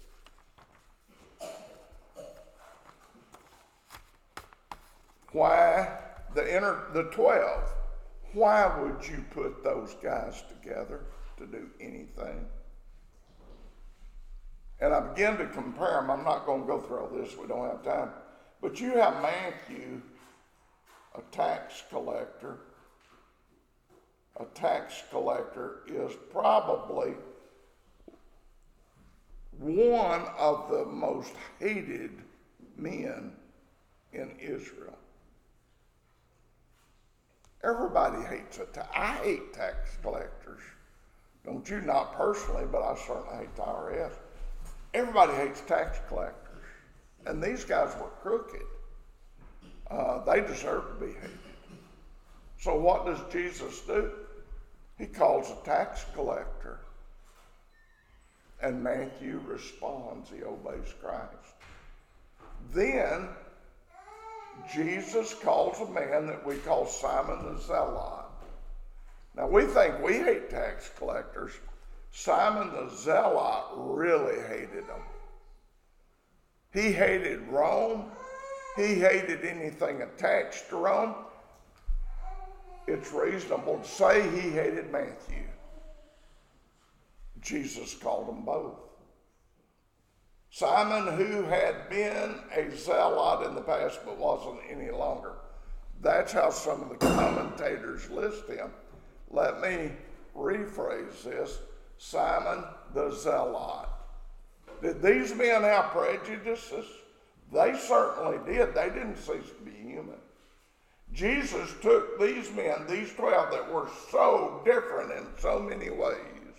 why the inner, the twelve, why would you put those guys together to do anything? And I begin to compare them. I'm not going to go through all this. We don't have time. But you have Matthew, a tax collector. A tax collector is probably one of the most hated men in Israel. Everybody hates a tax. I hate tax collectors. Don't you? Not personally, but I certainly hate the I R S. Everybody hates tax collectors. And these guys were crooked. Uh, they deserve to be hated. So what does Jesus do? He calls a tax collector. And Matthew responds. He obeys Christ. Then Jesus calls a man that we call Simon the Zealot. Now we think we hate tax collectors. Simon the Zealot really hated them. He hated Rome. He hated anything attached to Rome. It's reasonable to say he hated Matthew. Jesus called them both. Simon, who had been a zealot in the past but wasn't any longer. That's how some of the commentators list him. Let me rephrase this. Simon the Zealot. Did these men have prejudices? They certainly did. They didn't cease to be human. Jesus took these men, these twelve that were so different in so many ways,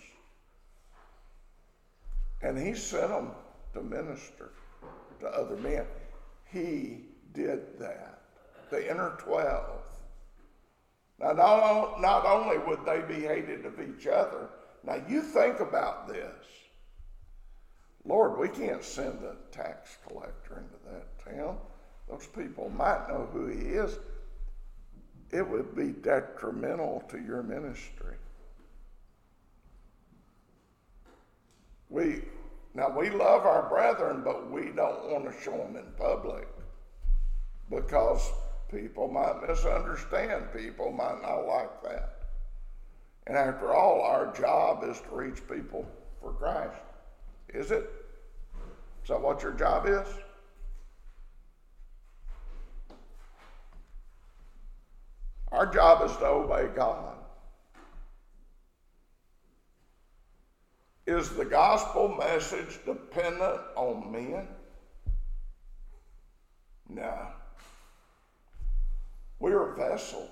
and he sent them to minister to other men. He did that. The inner twelve. Now, not, not only would they be hated of each other, now you think about this. Lord, we can't send a tax collector into that town. Those people might know who he is. It would be detrimental to your ministry. We Now, we love our brethren, but we don't want to show them in public because people might misunderstand. People might not like that. And after all, our job is to reach people for Christ. Is it? Is that what your job is? Our job is to obey God. Is the gospel message dependent on men? No. We are vessels.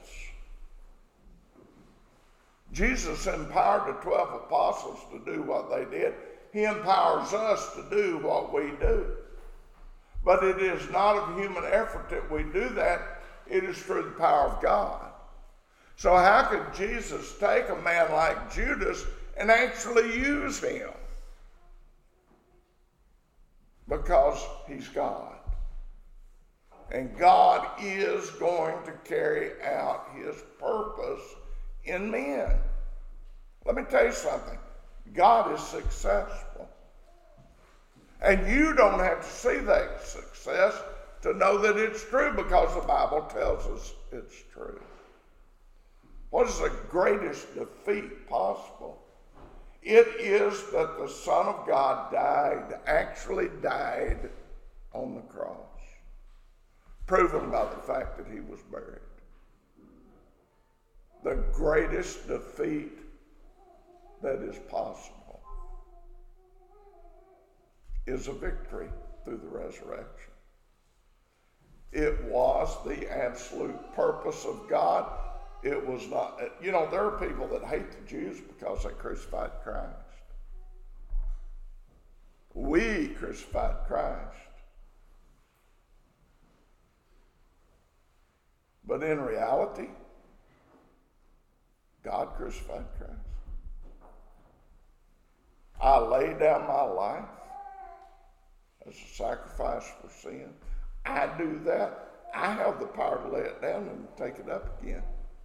Jesus empowered the twelve apostles to do what they did. He empowers us to do what we do. But it is not of human effort that we do that. It is through the power of God. So how could Jesus take a man like Judas and actually use him? Because he's God. And God is going to carry out his purpose in men. Let me tell you something. God is successful. And you don't have to see that success to know that it's true, because the Bible tells us it's true. What is the greatest defeat possible? It is that the Son of God died, actually died on the cross, proven by the fact that he was buried. The greatest defeat that is possible is a victory through the resurrection. It was the absolute purpose of God. It was not, you know, there are people that hate the Jews because they crucified Christ. We crucified Christ. But in reality, God crucified Christ. I lay down my life as a sacrifice for sin. I do that. I have the power to lay it down and take it up again.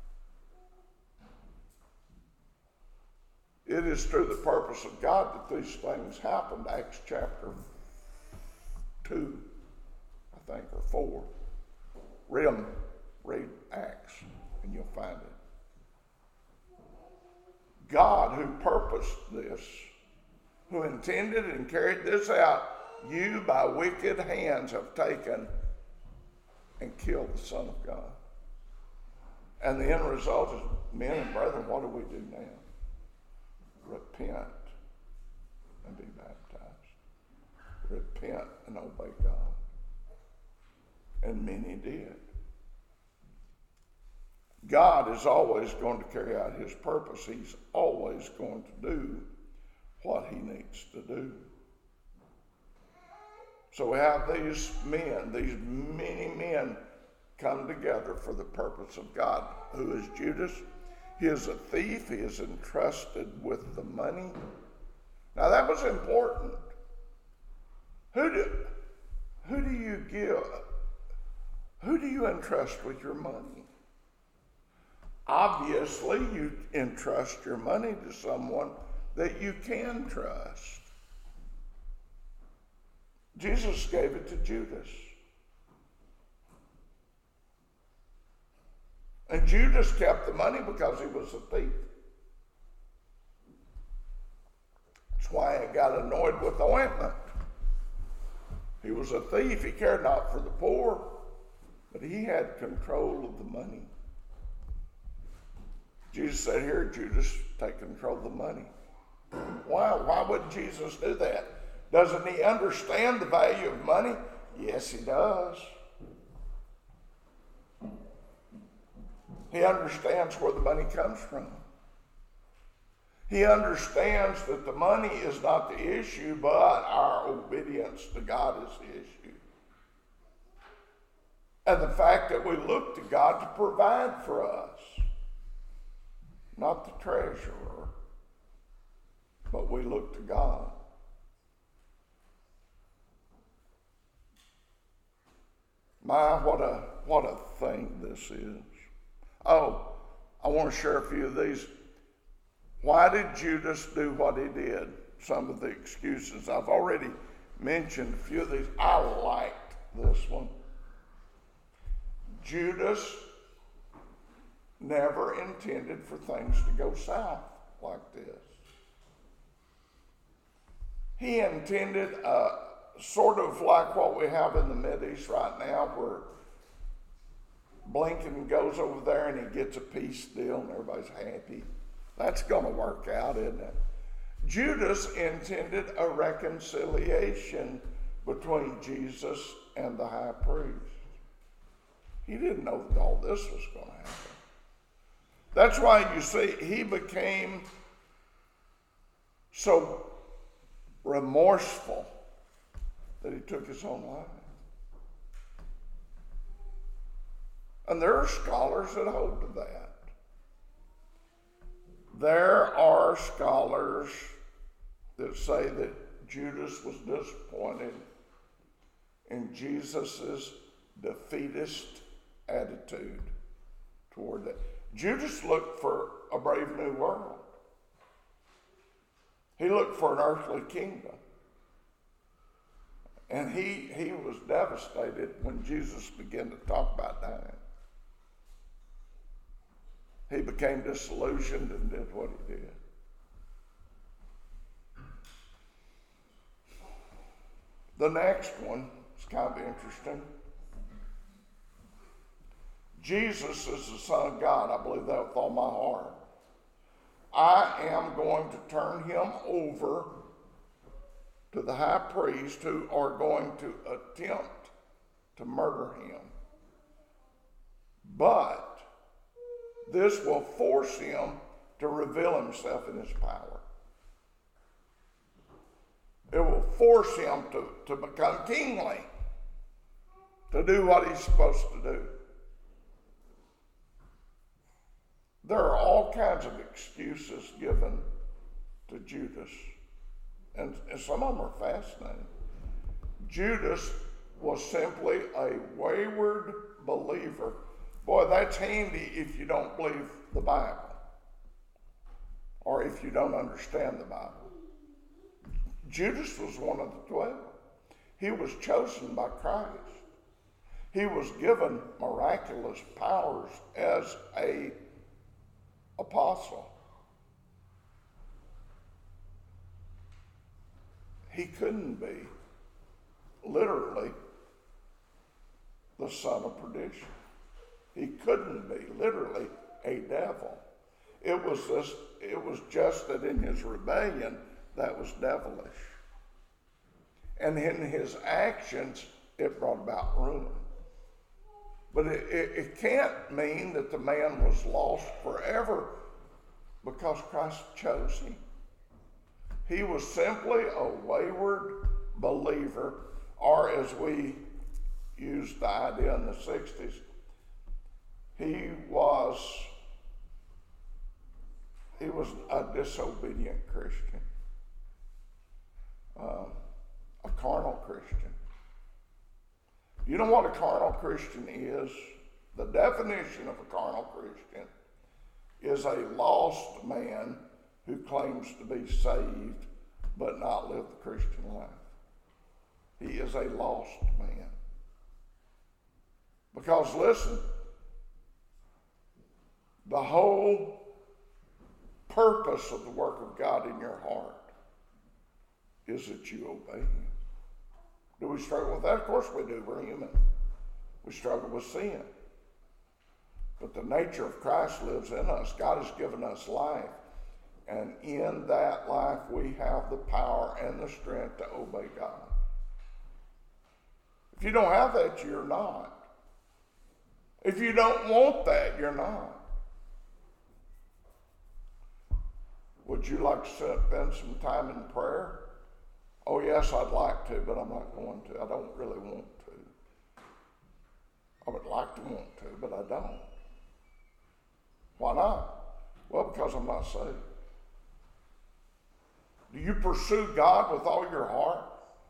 It is through the purpose of God that these things happened. Acts chapter two, I think, or four. Read them, read Acts, and you'll find it. God, who purposed this, who intended and carried this out, you by wicked hands have taken and killed the Son of God. And the end result is, men and brethren, what do we do now? Repent and be baptized. Repent and obey God. And many did. God is always going to carry out his purpose. He's always going to do what he needs to do. So we have these men, these many men come together for the purpose of God. Who is Judas? He is a thief. He is entrusted with the money. Now that was important. Who do, who do you give? Who do you entrust with your money? Obviously, you entrust your money to someone that you can trust. Jesus gave it to Judas. And Judas kept the money because he was a thief. That's why he got anointed with ointment. He was a thief. He cared not for the poor, but he had control of the money. Jesus said, here, Judas, take control of the money. Why? Why would Jesus do that? Doesn't he understand the value of money? Yes, he does. He understands where the money comes from. He understands that the money is not the issue, but our obedience to God is the issue. And the fact that we look to God to provide for us. Not the treasurer, but we look to God. My, what a what a thing this is. Oh, I want to share a few of these. Why did Judas do what he did? some of the excuses. I've already mentioned a few of these. I liked this one. Judas never intended for things to go south like this. He intended uh, sort of like what we have in the Mideast right now, where Blinken goes over there and he gets a peace deal and everybody's happy. That's going to work out, isn't it? Judas intended a reconciliation between Jesus and the high priest. He didn't know that all this was going to happen. That's why you see he became so remorseful that he took his own life. And there are scholars that hold to that. There are scholars that say that Judas was disappointed in Jesus' defeatist attitude toward that. Judas looked for a brave new world. He looked for an earthly kingdom. And he, he was devastated when Jesus began to talk about dying. He became disillusioned and did what he did. The next one is kind of interesting. Jesus is the Son of God. I believe that with all my heart. I am going to turn him over to the high priest who are going to attempt to murder him. But this will force him to reveal himself in his power. It will force him to, to become kingly, to do what he's supposed to do. There are all kinds of excuses given to Judas, and, and some of them are fascinating. Judas was simply a wayward believer. Boy, that's handy if you don't believe the Bible, or if you don't understand the Bible. Judas was one of the twelve. He was chosen by Christ. He was given miraculous powers as a apostle. He couldn't be literally the son of perdition. He couldn't be literally a devil. It was this, it was just that in his rebellion that was devilish. And in his actions it brought about ruin. But it, it, it can't mean that the man was lost forever because Christ chose him. He was simply a wayward believer, or as we used the idea in the sixties, he was, he was a disobedient Christian, um, a carnal Christian. You know what a carnal Christian is? The definition of a carnal Christian is a lost man who claims to be saved but not live the Christian life. He is a lost man. Because listen, the whole purpose of the work of God in your heart is that you obey him. Do we struggle with that? Of course we do. We're human. We struggle with sin. But the nature of Christ lives in us. God has given us life. And in that life we have the power and the strength to obey God. If you don't have that, you're not. If you don't want that, you're not. Would you like to spend some time in prayer? Oh, yes, I'd like to, but I'm not going to. I don't really want to. I would like to want to, but I don't. Why not? Well, because I'm not saved. Do you pursue God with all your heart?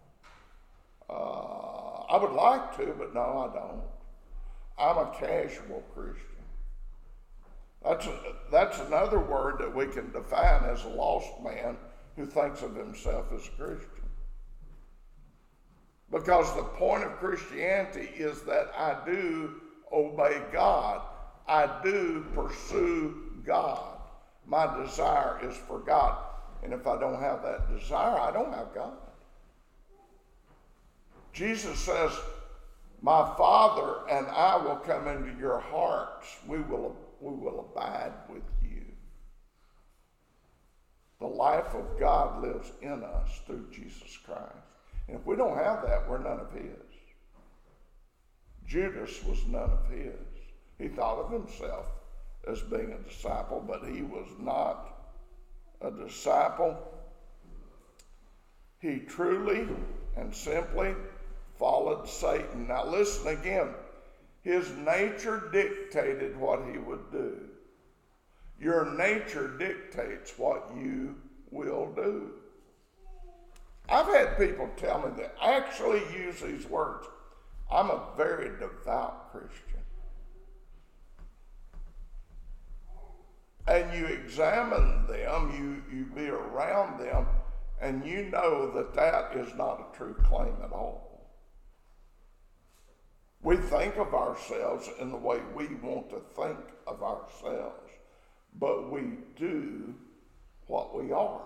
Uh, I would like to, but no, I don't. I'm a casual Christian. That's, a, that's another word that we can define as a lost man who thinks of himself as a Christian. Because the point of Christianity is that I do obey God. I do pursue God. My desire is for God. And if I don't have that desire, I don't have God. Jesus says, my Father and I will come into your hearts. We will, we will abide with you. The life of God lives in us through Jesus Christ. And if we don't have that, we're none of his. Judas was none of his. He thought of himself as being a disciple, but he was not a disciple. He truly and simply followed Satan. Now listen again. His nature dictated what he would do. Your nature dictates what you will do. I've had people tell me that actually use these words. I'm a very devout Christian. And you examine them, you, you be around them, and you know that that is not a true claim at all. We think of ourselves in the way we want to think of ourselves, but we do what we are.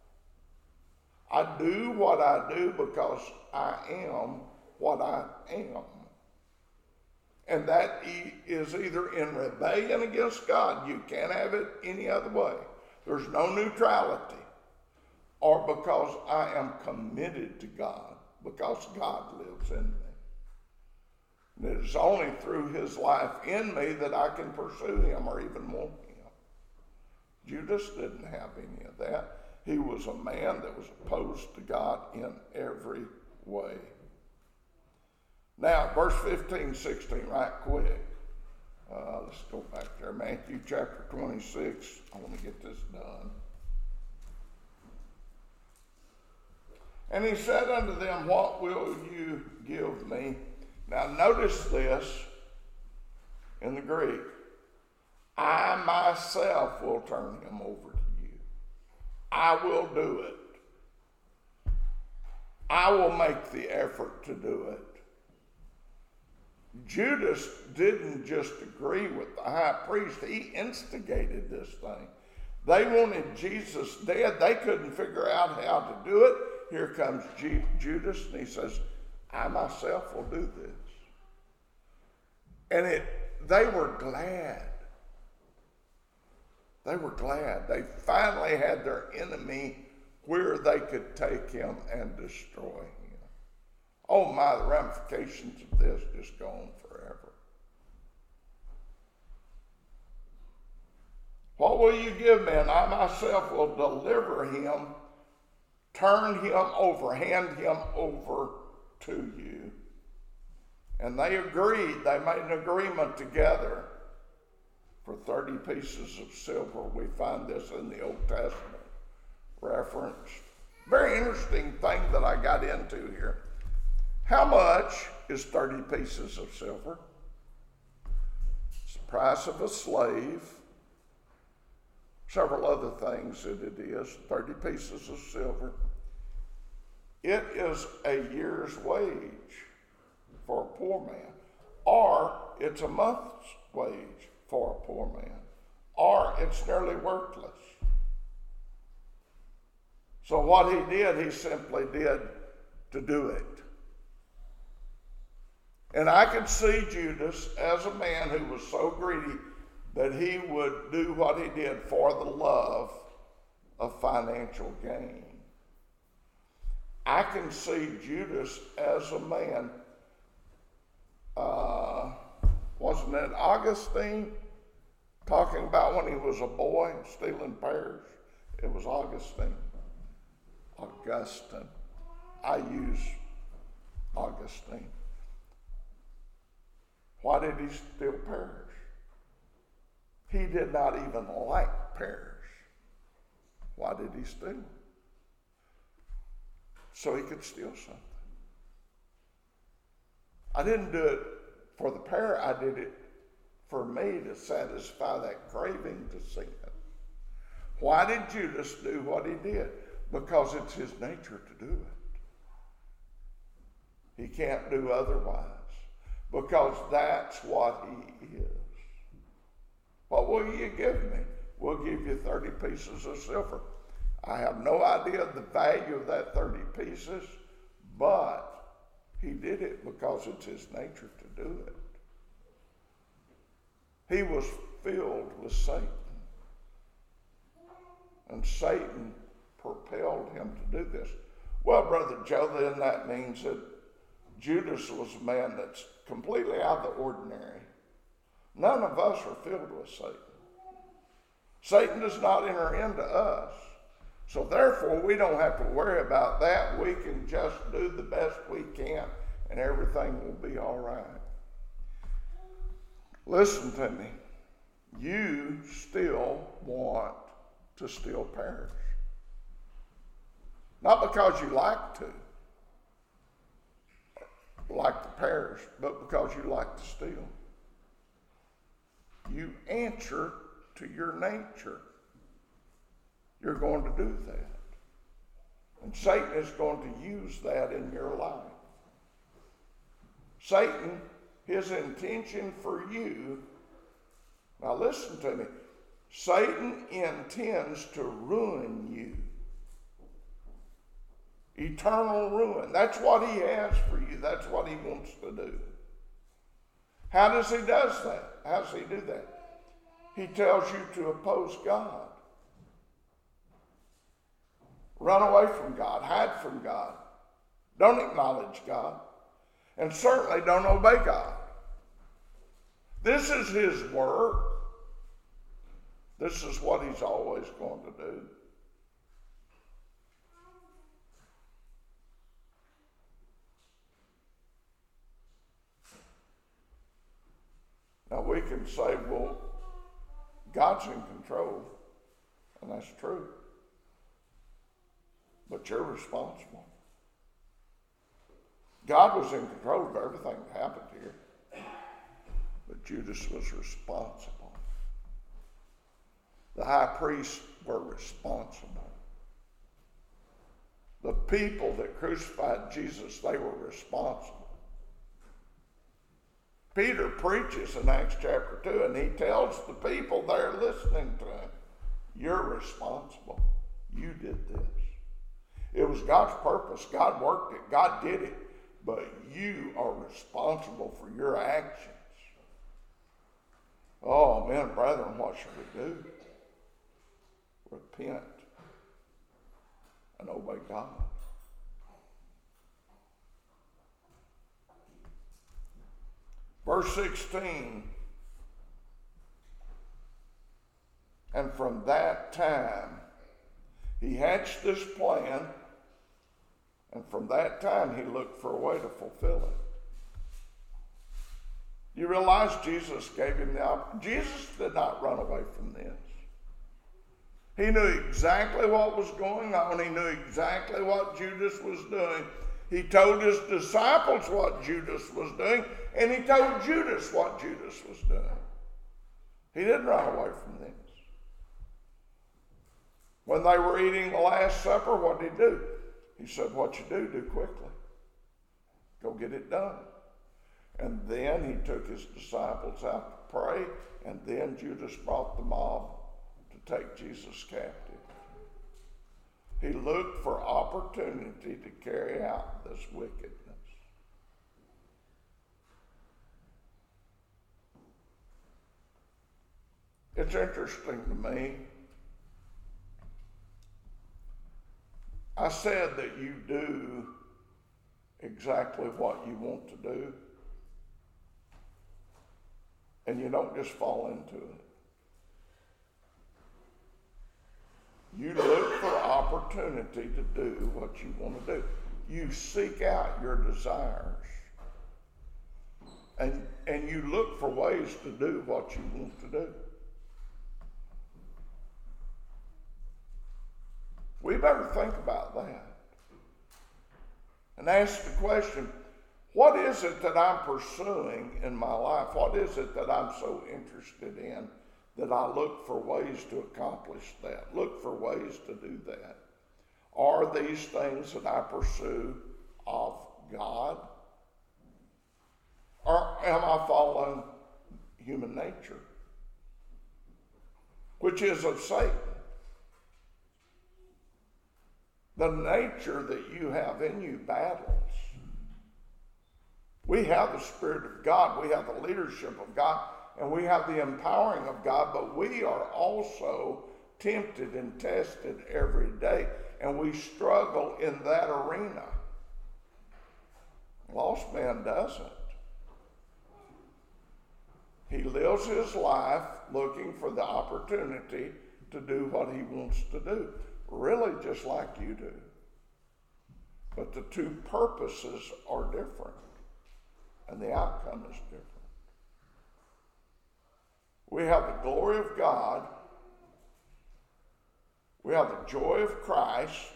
I do what I do because I am what I am. And that is either in rebellion against God, you can't have it any other way. There's no neutrality. Or because I am committed to God, because God lives in me. And it is only through his life in me that I can pursue him or even want him. Judas didn't have any of that. He was a man that was opposed to God in every way. Now, verse fifteen, sixteen, right quick. Uh, let's go back there. Matthew chapter twenty-six. I want to get this done. And he said unto them, what will you give me? Now, notice this in the Greek. I myself will turn him over to you. I will do it. I will make the effort to do it. Judas didn't just agree with the high priest. He instigated this thing. They wanted Jesus dead. They couldn't figure out how to do it. Here comes G- Judas, and he says, I myself will do this. And it, they were glad. They were glad. They finally had their enemy where they could take him and destroy him. Oh my, the ramifications of this just go on forever. What will you give me? And I myself will deliver him, turn him over, hand him over to you. And they agreed. They made an agreement together for thirty pieces of silver. We find this in the Old Testament referenced. Very interesting thing that I got into here. How much is thirty pieces of silver? It's the price of a slave. Several other things that it is. thirty pieces of silver. It is a year's wage for a poor man. Or it's a month's wage for a poor man. Or it's nearly worthless. So what he did, he simply did to do it. And I could see Judas as a man who was so greedy that he would do what he did for the love of financial gain. I can see Judas as a man, uh, wasn't it Augustine talking about when he was a boy stealing pears? It was Augustine. Augustine. I use Augustine. Why did he steal pears? He did not even like pears. Why did he steal? So he could steal something. I didn't do it for the pear. I did it for me to satisfy that craving to sin. Why did Judas do what he did? because it's his nature to do it. He can't do otherwise because that's what he is. What will you give me? We'll give you thirty pieces of silver. I have no idea the value of that thirty pieces, but he did it because it's his nature to do it. He was filled with Satan. And Satan propelled him to do this. Well, Brother Joe, then that means that Judas was a man that's completely out of the ordinary. None of us are filled with Satan. Satan does not enter into us. So therefore, we don't have to worry about that. We can just do the best we can, and everything will be all right. Listen to me. You still want to still perish. Not because you like to, like to perish, but because you like to steal. You answer to your nature. You're going to do that. And Satan is going to use that in your life. Satan, his intention for you, now listen to me, Satan intends to ruin you. Eternal ruin. That's what he has for you. That's what he wants to do. How does he does that? How does he do that? He tells you to oppose God. Run away from God. Hide from God. Don't acknowledge God. And certainly don't obey God. This is his work. This is what he's always going to do. Now we can say, well, God's in control, and that's true. But you're responsible. God was in control of everything that happened here, but Judas was responsible. The high priests were responsible. The people that crucified Jesus, they were responsible. Peter preaches in Acts chapter two, and he tells the people there listening to him, you're responsible. You did this. It was God's purpose. God worked it. God did it. But you are responsible for your actions. Oh, men, brethren, what should we do? Repent and obey God. Verse sixteen, and from that time he hatched this plan, and from that time he looked for a way to fulfill it. You realize Jesus gave him the opportunity. Jesus did not run away from this. He knew exactly what was going on. He knew exactly what Judas was doing. He told his disciples what Judas was doing, and he told Judas what Judas was doing. He didn't run away from this. When they were eating the Last Supper, what did he do? He said, what you do, do quickly. Go get it done. And then he took his disciples out to pray, and then Judas brought the mob to take Jesus captive. He looked for opportunity to carry out this wickedness. It's interesting to me. I said that you do exactly what you want to do, and you don't just fall into it. You look for opportunity to do what you want to do. You seek out your desires. And, and you look for ways to do what you want to do. We better think about that. And ask the question, what is it that I'm pursuing in my life? What is it that I'm so interested in that I look for ways to accomplish that, look for ways to do that? Are these things that I pursue of God? Or am I following human nature, which is of Satan? The nature that you have in you battles. We have the Spirit of God, we have the leadership of God, and we have the empowering of God, but we are also tempted and tested every day, and we struggle in that arena. Lost man doesn't. He lives his life looking for the opportunity to do what he wants to do, really just like you do. But the two purposes are different, and the outcome is different. We have the glory of God. We have the joy of Christ.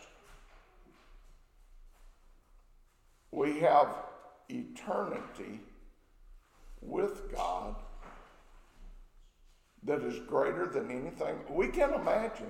We have eternity with God that is greater than anything we can imagine.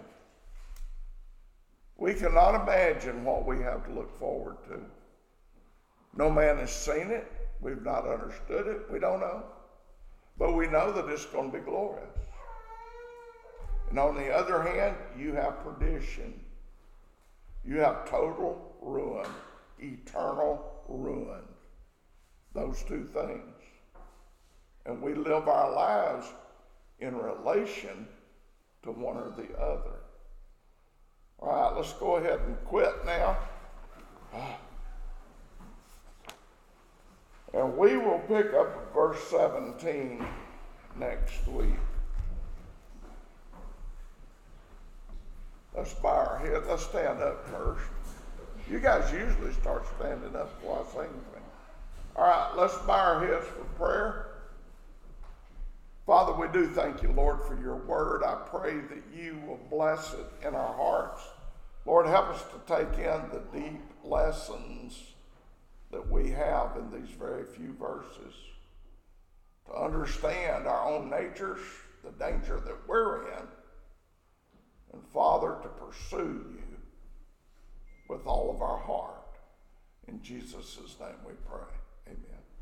We cannot imagine what we have to look forward to. No man has seen it. We've not understood it. We don't know. But we know that it's going to be glorious. And on the other hand, you have perdition. You have total ruin, eternal ruin. Those two things. And we live our lives in relation to one or the other. All right, let's go ahead and quit now. And we will pick up at verse seventeen next week. Let's bow our head. Let's stand up first. You guys usually start standing up before I say anything. All right, let's bow our heads for prayer. Father, we do thank you, Lord, for your word. I pray that you will bless it in our hearts. Lord, help us to take in the deep lessons that we have in these very few verses, to understand our own natures, the danger that we're in, and Father, to pursue you with all of our heart. In Jesus' name we pray. Amen.